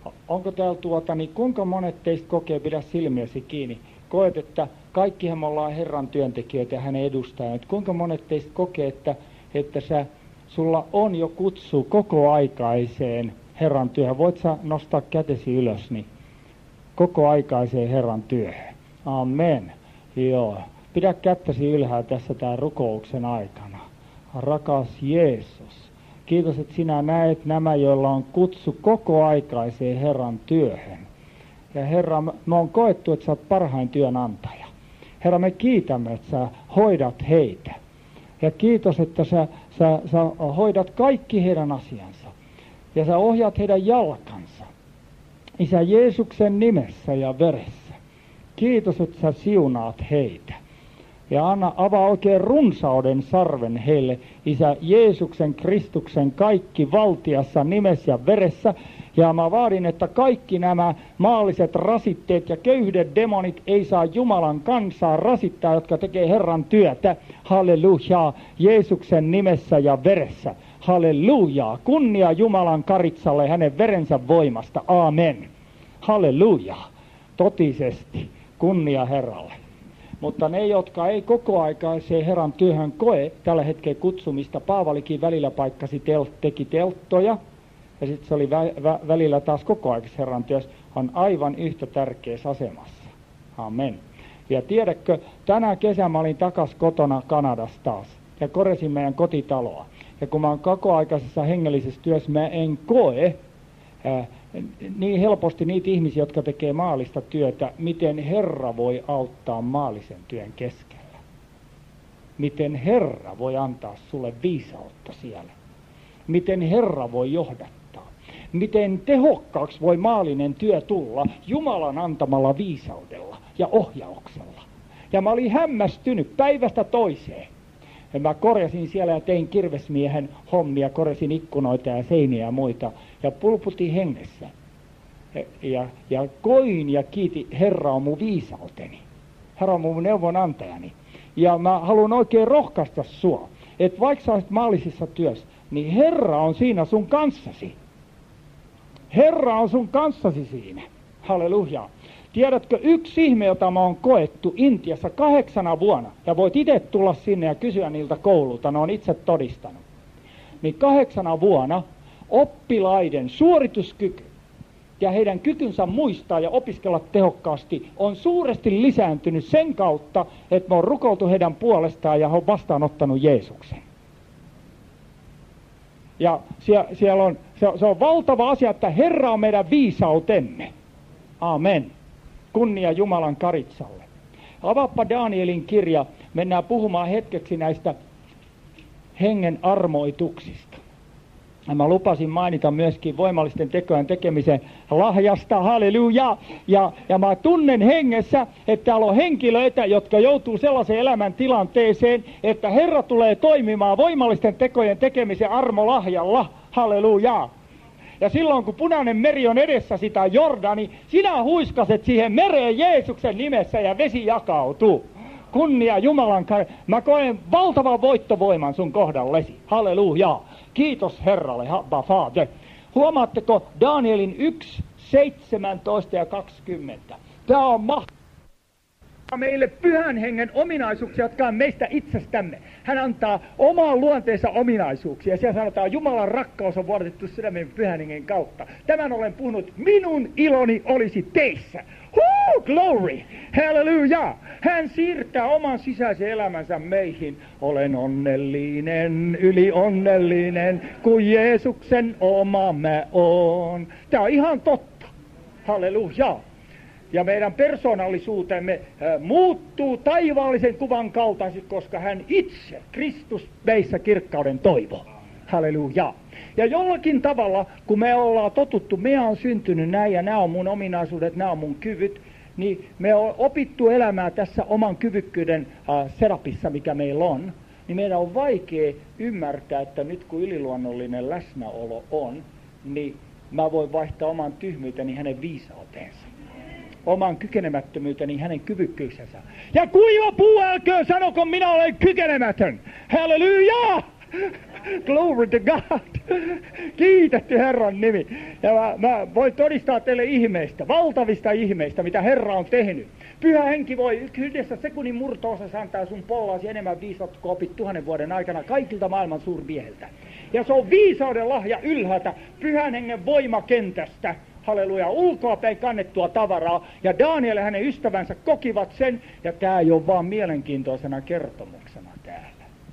onko täällä niin kuinka monet teistä kokee, pidä silmiäsi kiinni, koet, että kaikkihan me ollaan Herran työntekijöitä ja hänen edustajat. Kuinka monet teistä kokee, että sulla on jo kutsu koko aikaiseen Herran työhön. Voit sä nostaa kätesi ylös, niin koko aikaiseen Herran työhön. Amen. Joo. Pidä kättäsi ylhäällä tässä tämän rukouksen aikana. Rakas Jeesus, kiitos, että sinä näet nämä, joilla on kutsu koko aikaiseen Herran työhön. Ja Herra, me on koettu, että sä oot parhain työnantaja. Herra, me kiitämme, että sä hoidat heitä. Ja kiitos, että sä hoidat kaikki heidän asiansa. Ja sä ohjaat heidän jalkansa. Isä Jeesuksen nimessä ja veressä. Kiitos, että sä siunaat heitä. Ja anna avaa oikein runsauden sarven heille, Isä Jeesuksen Kristuksen kaikki valtiassa nimessä ja veressä. Ja mä vaadin, että kaikki nämä maalliset rasitteet ja köyhyyden demonit ei saa Jumalan kansaa rasittaa, jotka tekee Herran työtä. Halleluja, Jeesuksen nimessä ja veressä. Halleluja, kunnia Jumalan karitsalle hänen verensä voimasta. Aamen. Halleluja, totisesti, kunnia Herralle. Mutta ne, jotka ei kokoaikaiseen Herran työhön koe tällä hetkellä kutsumista, Paavalikin välillä paikkasi teki telttoja, ja sitten se oli välillä taas kokoaikaisessa Herran työssä, on aivan yhtä tärkeässä asemassa. Amen. Ja tiedätkö, tänä kesänä mä olin takas kotona Kanadassa taas, ja koresin meidän kotitaloa. Ja kun mä oon kokoaikaisessa hengellisessä työssä, mä en koe niin helposti niitä ihmisiä, jotka tekee maallista työtä, miten Herra voi auttaa maallisen työn keskellä. Miten Herra voi antaa sulle viisautta siellä. Miten Herra voi johdattaa. Miten tehokkaaksi voi maallinen työ tulla Jumalan antamalla viisaudella ja ohjauksella. Ja mä olin hämmästynyt päivästä toiseen. Ja mä korjasin siellä ja tein kirvesmiehen hommia, korjasin ikkunoita ja seiniä ja muita. Ja pulputin hengessä. Ja koin ja kiiti, Herra on mun viisauteni. Herra on mun neuvonantajani. Ja mä haluan oikein rohkaista sua, että vaikka sä olisit maallisessa työssä, niin Herra on siinä sun kanssasi. Herra on sun kanssasi siinä. Halleluja. Tiedätkö, yksi ihme, jota mä oon koettu Intiassa 8 vuonna, ja voit itse tulla sinne ja kysyä niiltä koululta, ne on itse todistanut. Niin 8 vuonna oppilaiden suorituskyky ja heidän kykynsä muistaa ja opiskella tehokkaasti on suuresti lisääntynyt sen kautta, että me on rukoiltu heidän puolestaan ja he on vastaanottanut Jeesuksen. Ja siellä on, se on valtava asia, että Herra on meidän viisautemme. Amen. Kunnia Jumalan karitsalle. Avaappa Danielin kirja. Mennään puhumaan hetkeksi näistä hengen armoituksista. Ja mä lupasin mainita myöskin voimallisten tekojen tekemisen lahjasta. Halleluja! Ja mä tunnen hengessä, että täällä on henkilöitä, jotka joutuu sellaiseen elämäntilanteeseen, että Herra tulee toimimaan voimallisten tekojen tekemisen armolahjalla. Halleluja! Ja silloin kun punainen meri on edessä sitä Jordani, sinä huiskaset siihen mereen Jeesuksen nimessä ja vesi jakautuu. Kunnia Jumalan mä koen valtavan voittovoiman sun kohdallesi. Halleluja. Kiitos Herralle, Abba Father. Huomaatteko Danielin 1, 17 ja 20. Tämä on mahtavaa. Meille pyhän hengen ominaisuuksia, jotka on meistä itsestämme. Hän antaa omaan luonteensa ominaisuuksia. Ja siellä sanotaan, Jumalan rakkaus on vuodatettu sydämen pyhän hengen kautta. Tämän olen puhunut, minun iloni olisi teissä. Glory! Hallelujah! Hän siirtää oman sisäisen elämänsä meihin. Olen onnellinen, yli onnellinen, kun Jeesuksen oma mä oon. Tämä on ihan totta. Hallelujah! Ja meidän persoonallisuutemme muuttuu taivaallisen kuvan kaltaisesti, koska hän itse, Kristus, meissä kirkkauden toivo. Halleluja. Ja jollakin tavalla, kun me ollaan totuttu, me on syntynyt näin ja nämä on mun ominaisuudet, nämä on mun kyvyt, niin me on opittu elämää tässä oman kyvykkyyden serapissa, mikä meillä on, niin meidän on vaikea ymmärtää, että nyt kun yliluonnollinen läsnäolo on, niin mä voin vaihtaa oman tyhmyyteni hänen viisauteensa. Oman kykenemättömyyteni hänen kyvykkyyksensä. Ja kuiva puu älköön sanoko, minä olen kykenemätön. Halleluja! Glory to God. Kiitetty Herran nimi. Ja mä voin todistaa teille ihmeistä, valtavista ihmeistä, mitä Herra on tehnyt. Pyhä henki voi yhdessä sekunnin murto-osassa antaa sun pollaasi enemmän viisautta kuin opit 1000 vuoden aikana kaikilta maailman suurmieheltä. Ja se on viisauden lahja ylhäältä pyhän hengen voimakentästä. Halleluja, ulkoapäin kannettua tavaraa. Ja Daniel ja hänen ystävänsä kokivat sen. Ja tää ei ole vaan mielenkiintoisena kertomuksena täällä.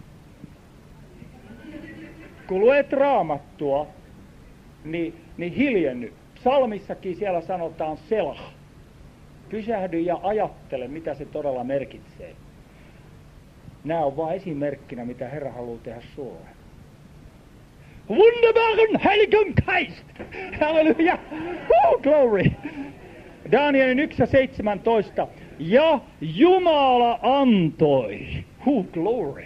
Kun luet Raamattua, niin hiljenny. Psalmissakin siellä sanotaan selah. Pysähdy ja ajattele, mitä se todella merkitsee. Nämä on vain esimerkkinä, mitä Herra haluaa tehdä sulle. Wunderbaren Heiligen Geist! Halleluja! Glory! Danielin 1:17. Ja Jumala antoi. Glory!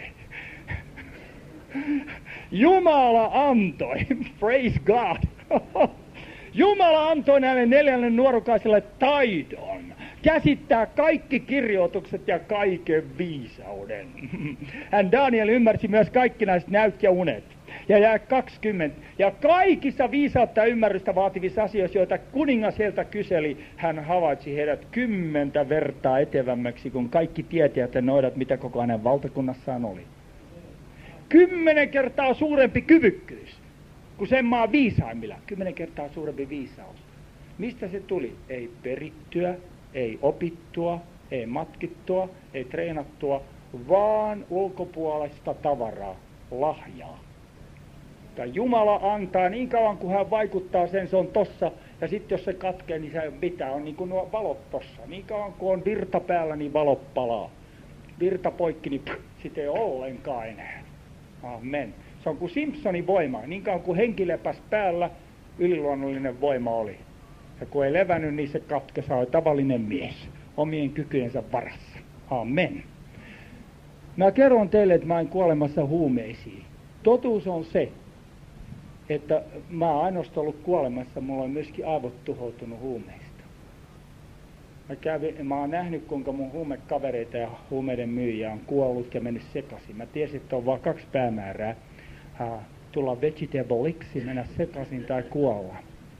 Jumala antoi. Praise God! Jumala antoi näille 4 nuorukaiselle taidon käsittää kaikki kirjoitukset ja kaiken viisauden. Hän Daniel ymmärsi myös kaikki näistä näyt ja unet. Ja jää 20. Ja kaikissa viisautta ja ymmärrystä vaativissa asioissa, joita kuningas heiltä kyseli, hän havaitsi heidät 10 vertaa etevämmäksi kuin kaikki tietäjät ja noidat, mitä koko hänen valtakunnassaan oli. 10 kertaa suurempi kyvykkyys kuin sen maan viisaimmilla. 10 kertaa suurempi viisaus. Mistä se tuli? Ei perittyä, ei opittua, ei matkittua, ei treenattua, vaan ulkopuolista tavaraa, lahjaa. Tai Jumala antaa niin kauan, kun hän vaikuttaa sen, se on tossa. Ja sitten jos se katkee, niin se ei ole mitään. On niin kuin nuo valot tossa. Niin kauan kun on virta päällä, niin valot palaa. Virta poikki, niin sitä ei ole ollenkaan enää. Amen. Se on kuin Simpsonin voima. Niin kauan kuin henki lepäsi päällä, yliluonnollinen voima oli. Ja kun ei levännyt, niin se katkesi, oli tavallinen mies. Omien kykyjensä varassa. Amen. Mä kerron teille, että mä en kuolemassa huumeisiin. Totuus on se, että mä oon ainoastaan ollut kuolemassa, mulla on myöskin aivot tuhoutunut huumeista. Mä oon nähnyt, kuinka mun huumekavereita ja huumeiden myyjiä on kuollut ja mennyt sekaisin. Mä tiesin, että on vaan 2 päämäärää. Tulla vegetableiksi, mennä sekaisin tai kuolla.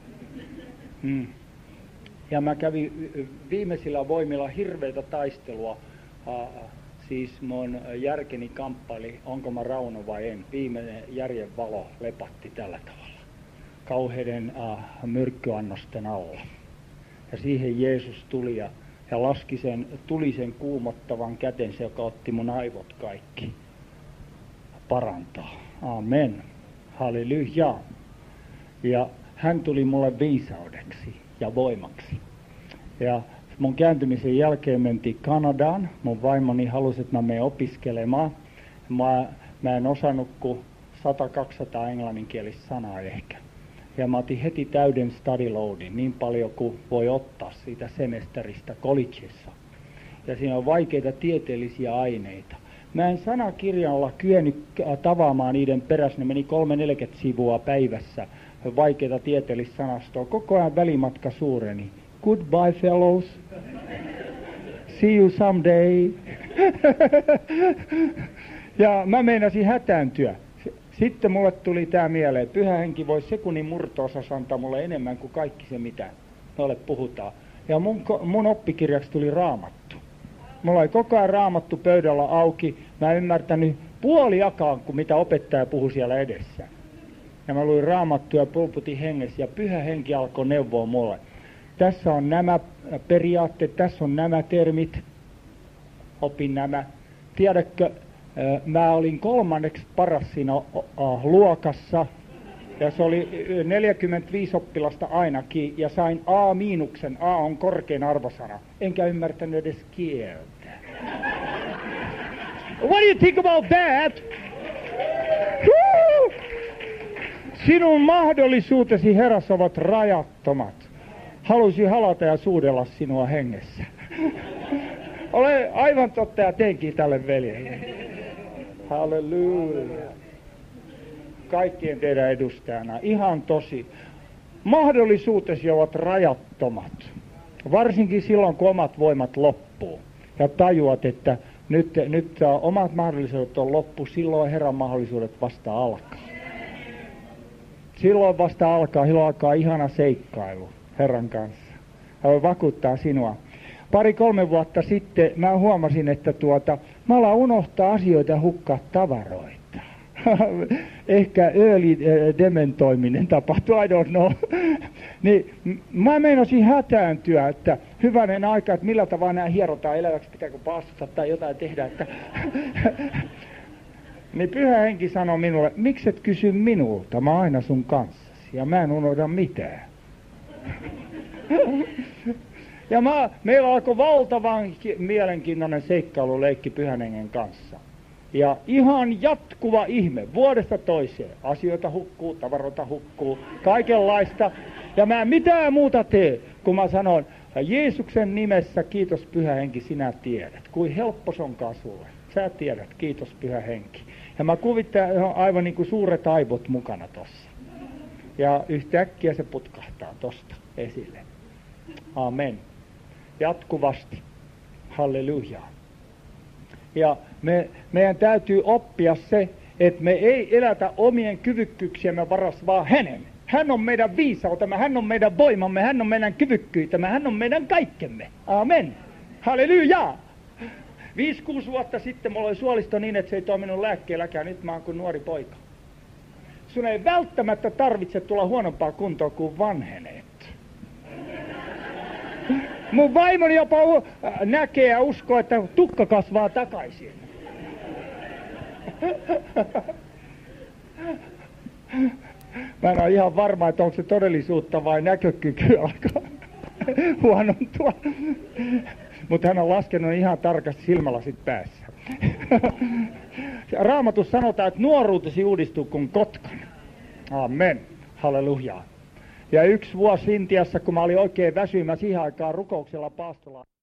Ja mä kävin viimeisillä voimilla hirveätä taistelua. Siis mun järkeni kamppaili, onko mä Rauno vai en. Viimeinen järjen valo lepatti tällä tavalla. Kauheiden myrkkyannosten alla. Ja siihen Jeesus tuli ja laski sen tulisen kuumottavan kätensä, joka otti mun aivot kaikki. Parantaa. Amen. Halleluja. Ja hän tuli mulle viisaudeksi ja voimaksi. Ja mun kääntymisen jälkeen mentiin Kanadaan. Mun vaimoni halusi, että mä menen opiskelemaan. Mä en osannut kuin 100-200 englanninkielistä sanaa ehkä. Ja mä otin heti täyden study loadin, niin paljon kuin voi ottaa siitä semesteristä collegeissa. Ja siinä on vaikeita tieteellisiä aineita. Mä en sanakirjalla kyennyt tavaamaan niiden perässä. Ne meni 3-40 sivua päivässä. Vaikeita tieteellistä sanastoa. Koko ajan välimatka suureni. Goodbye fellows. See you someday. Ja mä meinasin hätääntyä. Sitten mulle tuli tää mieleen, että Pyhä Henki voi sekunnin murto-osassa antaa mulle enemmän kuin kaikki se, mitä noille puhutaan. Ja mun oppikirjaksi tuli Raamattu. Mulla oli koko ajan Raamattu pöydällä auki. Mä en ymmärtänyt puoliakaan, kuin mitä opettaja puhui siellä edessä. Ja mä luin Raamattua ja pulputin hengessä, ja Pyhä Henki alkoi neuvoa mulle. Tässä on nämä periaatteet, tässä on nämä termit. Opin nämä. Tiedätkö, mä olin 3. paras siinä luokassa, ja se oli 45 oppilasta ainakin, ja sain A-. A on korkein arvosana. Enkä ymmärtänyt edes kieltä. What do you think about that? Woo! Sinun mahdollisuutesi, Herras, ovat rajattomat. Halusin halata ja suudella sinua hengessä. Ole aivan totta ja teenkin tälle veljelle. Halleluja. Kaikkien teidän edustajana. Ihan tosi. Mahdollisuutesi ovat rajattomat. Varsinkin silloin, kun omat voimat loppuu. Ja tajuat, että Nyt omat mahdollisuudet on loppu, silloin Herran mahdollisuudet vasta alkaa. Silloin alkaa ihana seikkailu Herran kanssa. Hän voi vakuuttaa sinua. 2-3 vuotta sitten mä huomasin, että mä alan unohtaa asioita ja hukkaa tavaroita. Ehkä early dementoiminen tapahtui, I don't know. Niin, mä meinasin hätääntyä, että hyvänen aika, että millä tavalla nämä hierotaan eläväksi, pitääkö paastata tai jotain tehdä. Että niin Pyhä Henki sanoi minulle, mikset kysy minulta, mä oon aina sun kanssasi ja mä en unohda mitään. Ja meillä alkoi valtavan mielenkiintoinen seikkailuleikki Pyhän Hengen kanssa. Ja ihan jatkuva ihme, vuodesta toiseen. Asioita hukkuu, tavaroita hukkuu, kaikenlaista. Ja mä en mitään muuta tee, kun mä sanon, Jeesuksen nimessä, kiitos Pyhä Henki, sinä tiedät. Kuin helppo se onkaan sulle. Sä tiedät, kiitos Pyhä Henki. Ja mä kuvittelen aivan niin kuin suuret aivot mukana tossa. Ja yhtäkkiä se putkahtaa tosta esille. Amen. Jatkuvasti. Halleluja. Ja meidän täytyy oppia se, että me ei elätä omien kyvykkyyksiemme varassa, vaan hänen. Hän on meidän viisautemme, hän on meidän voimamme, hän on meidän kyvykkyytemme, hän on meidän kaikkemme. Amen. Halleluja. 5-6 vuotta sitten mulla oli suolisto niin, että se ei toiminut lääkkeelläkään. Nyt mä oon kuin nuori poika. Sun ei välttämättä tarvitse tulla huonompaa kuntoa kuin vanheneet. Mun vaimoni jopa näkee ja uskoo, että tukka kasvaa takaisin. Mä en ole ihan varma, että onko se todellisuutta vai näkökyky alkaa huonontua. Mutta hän on laskenut ihan tarkasti silmälasit päässä. Raamatussa sanotaan, että nuoruutesi uudistuu kuin kotkan. Amen. Halleluja. Ja 1 vuosi Intiassa, kun mä olin oikein väsymä siihen aikaan rukouksella paastolla.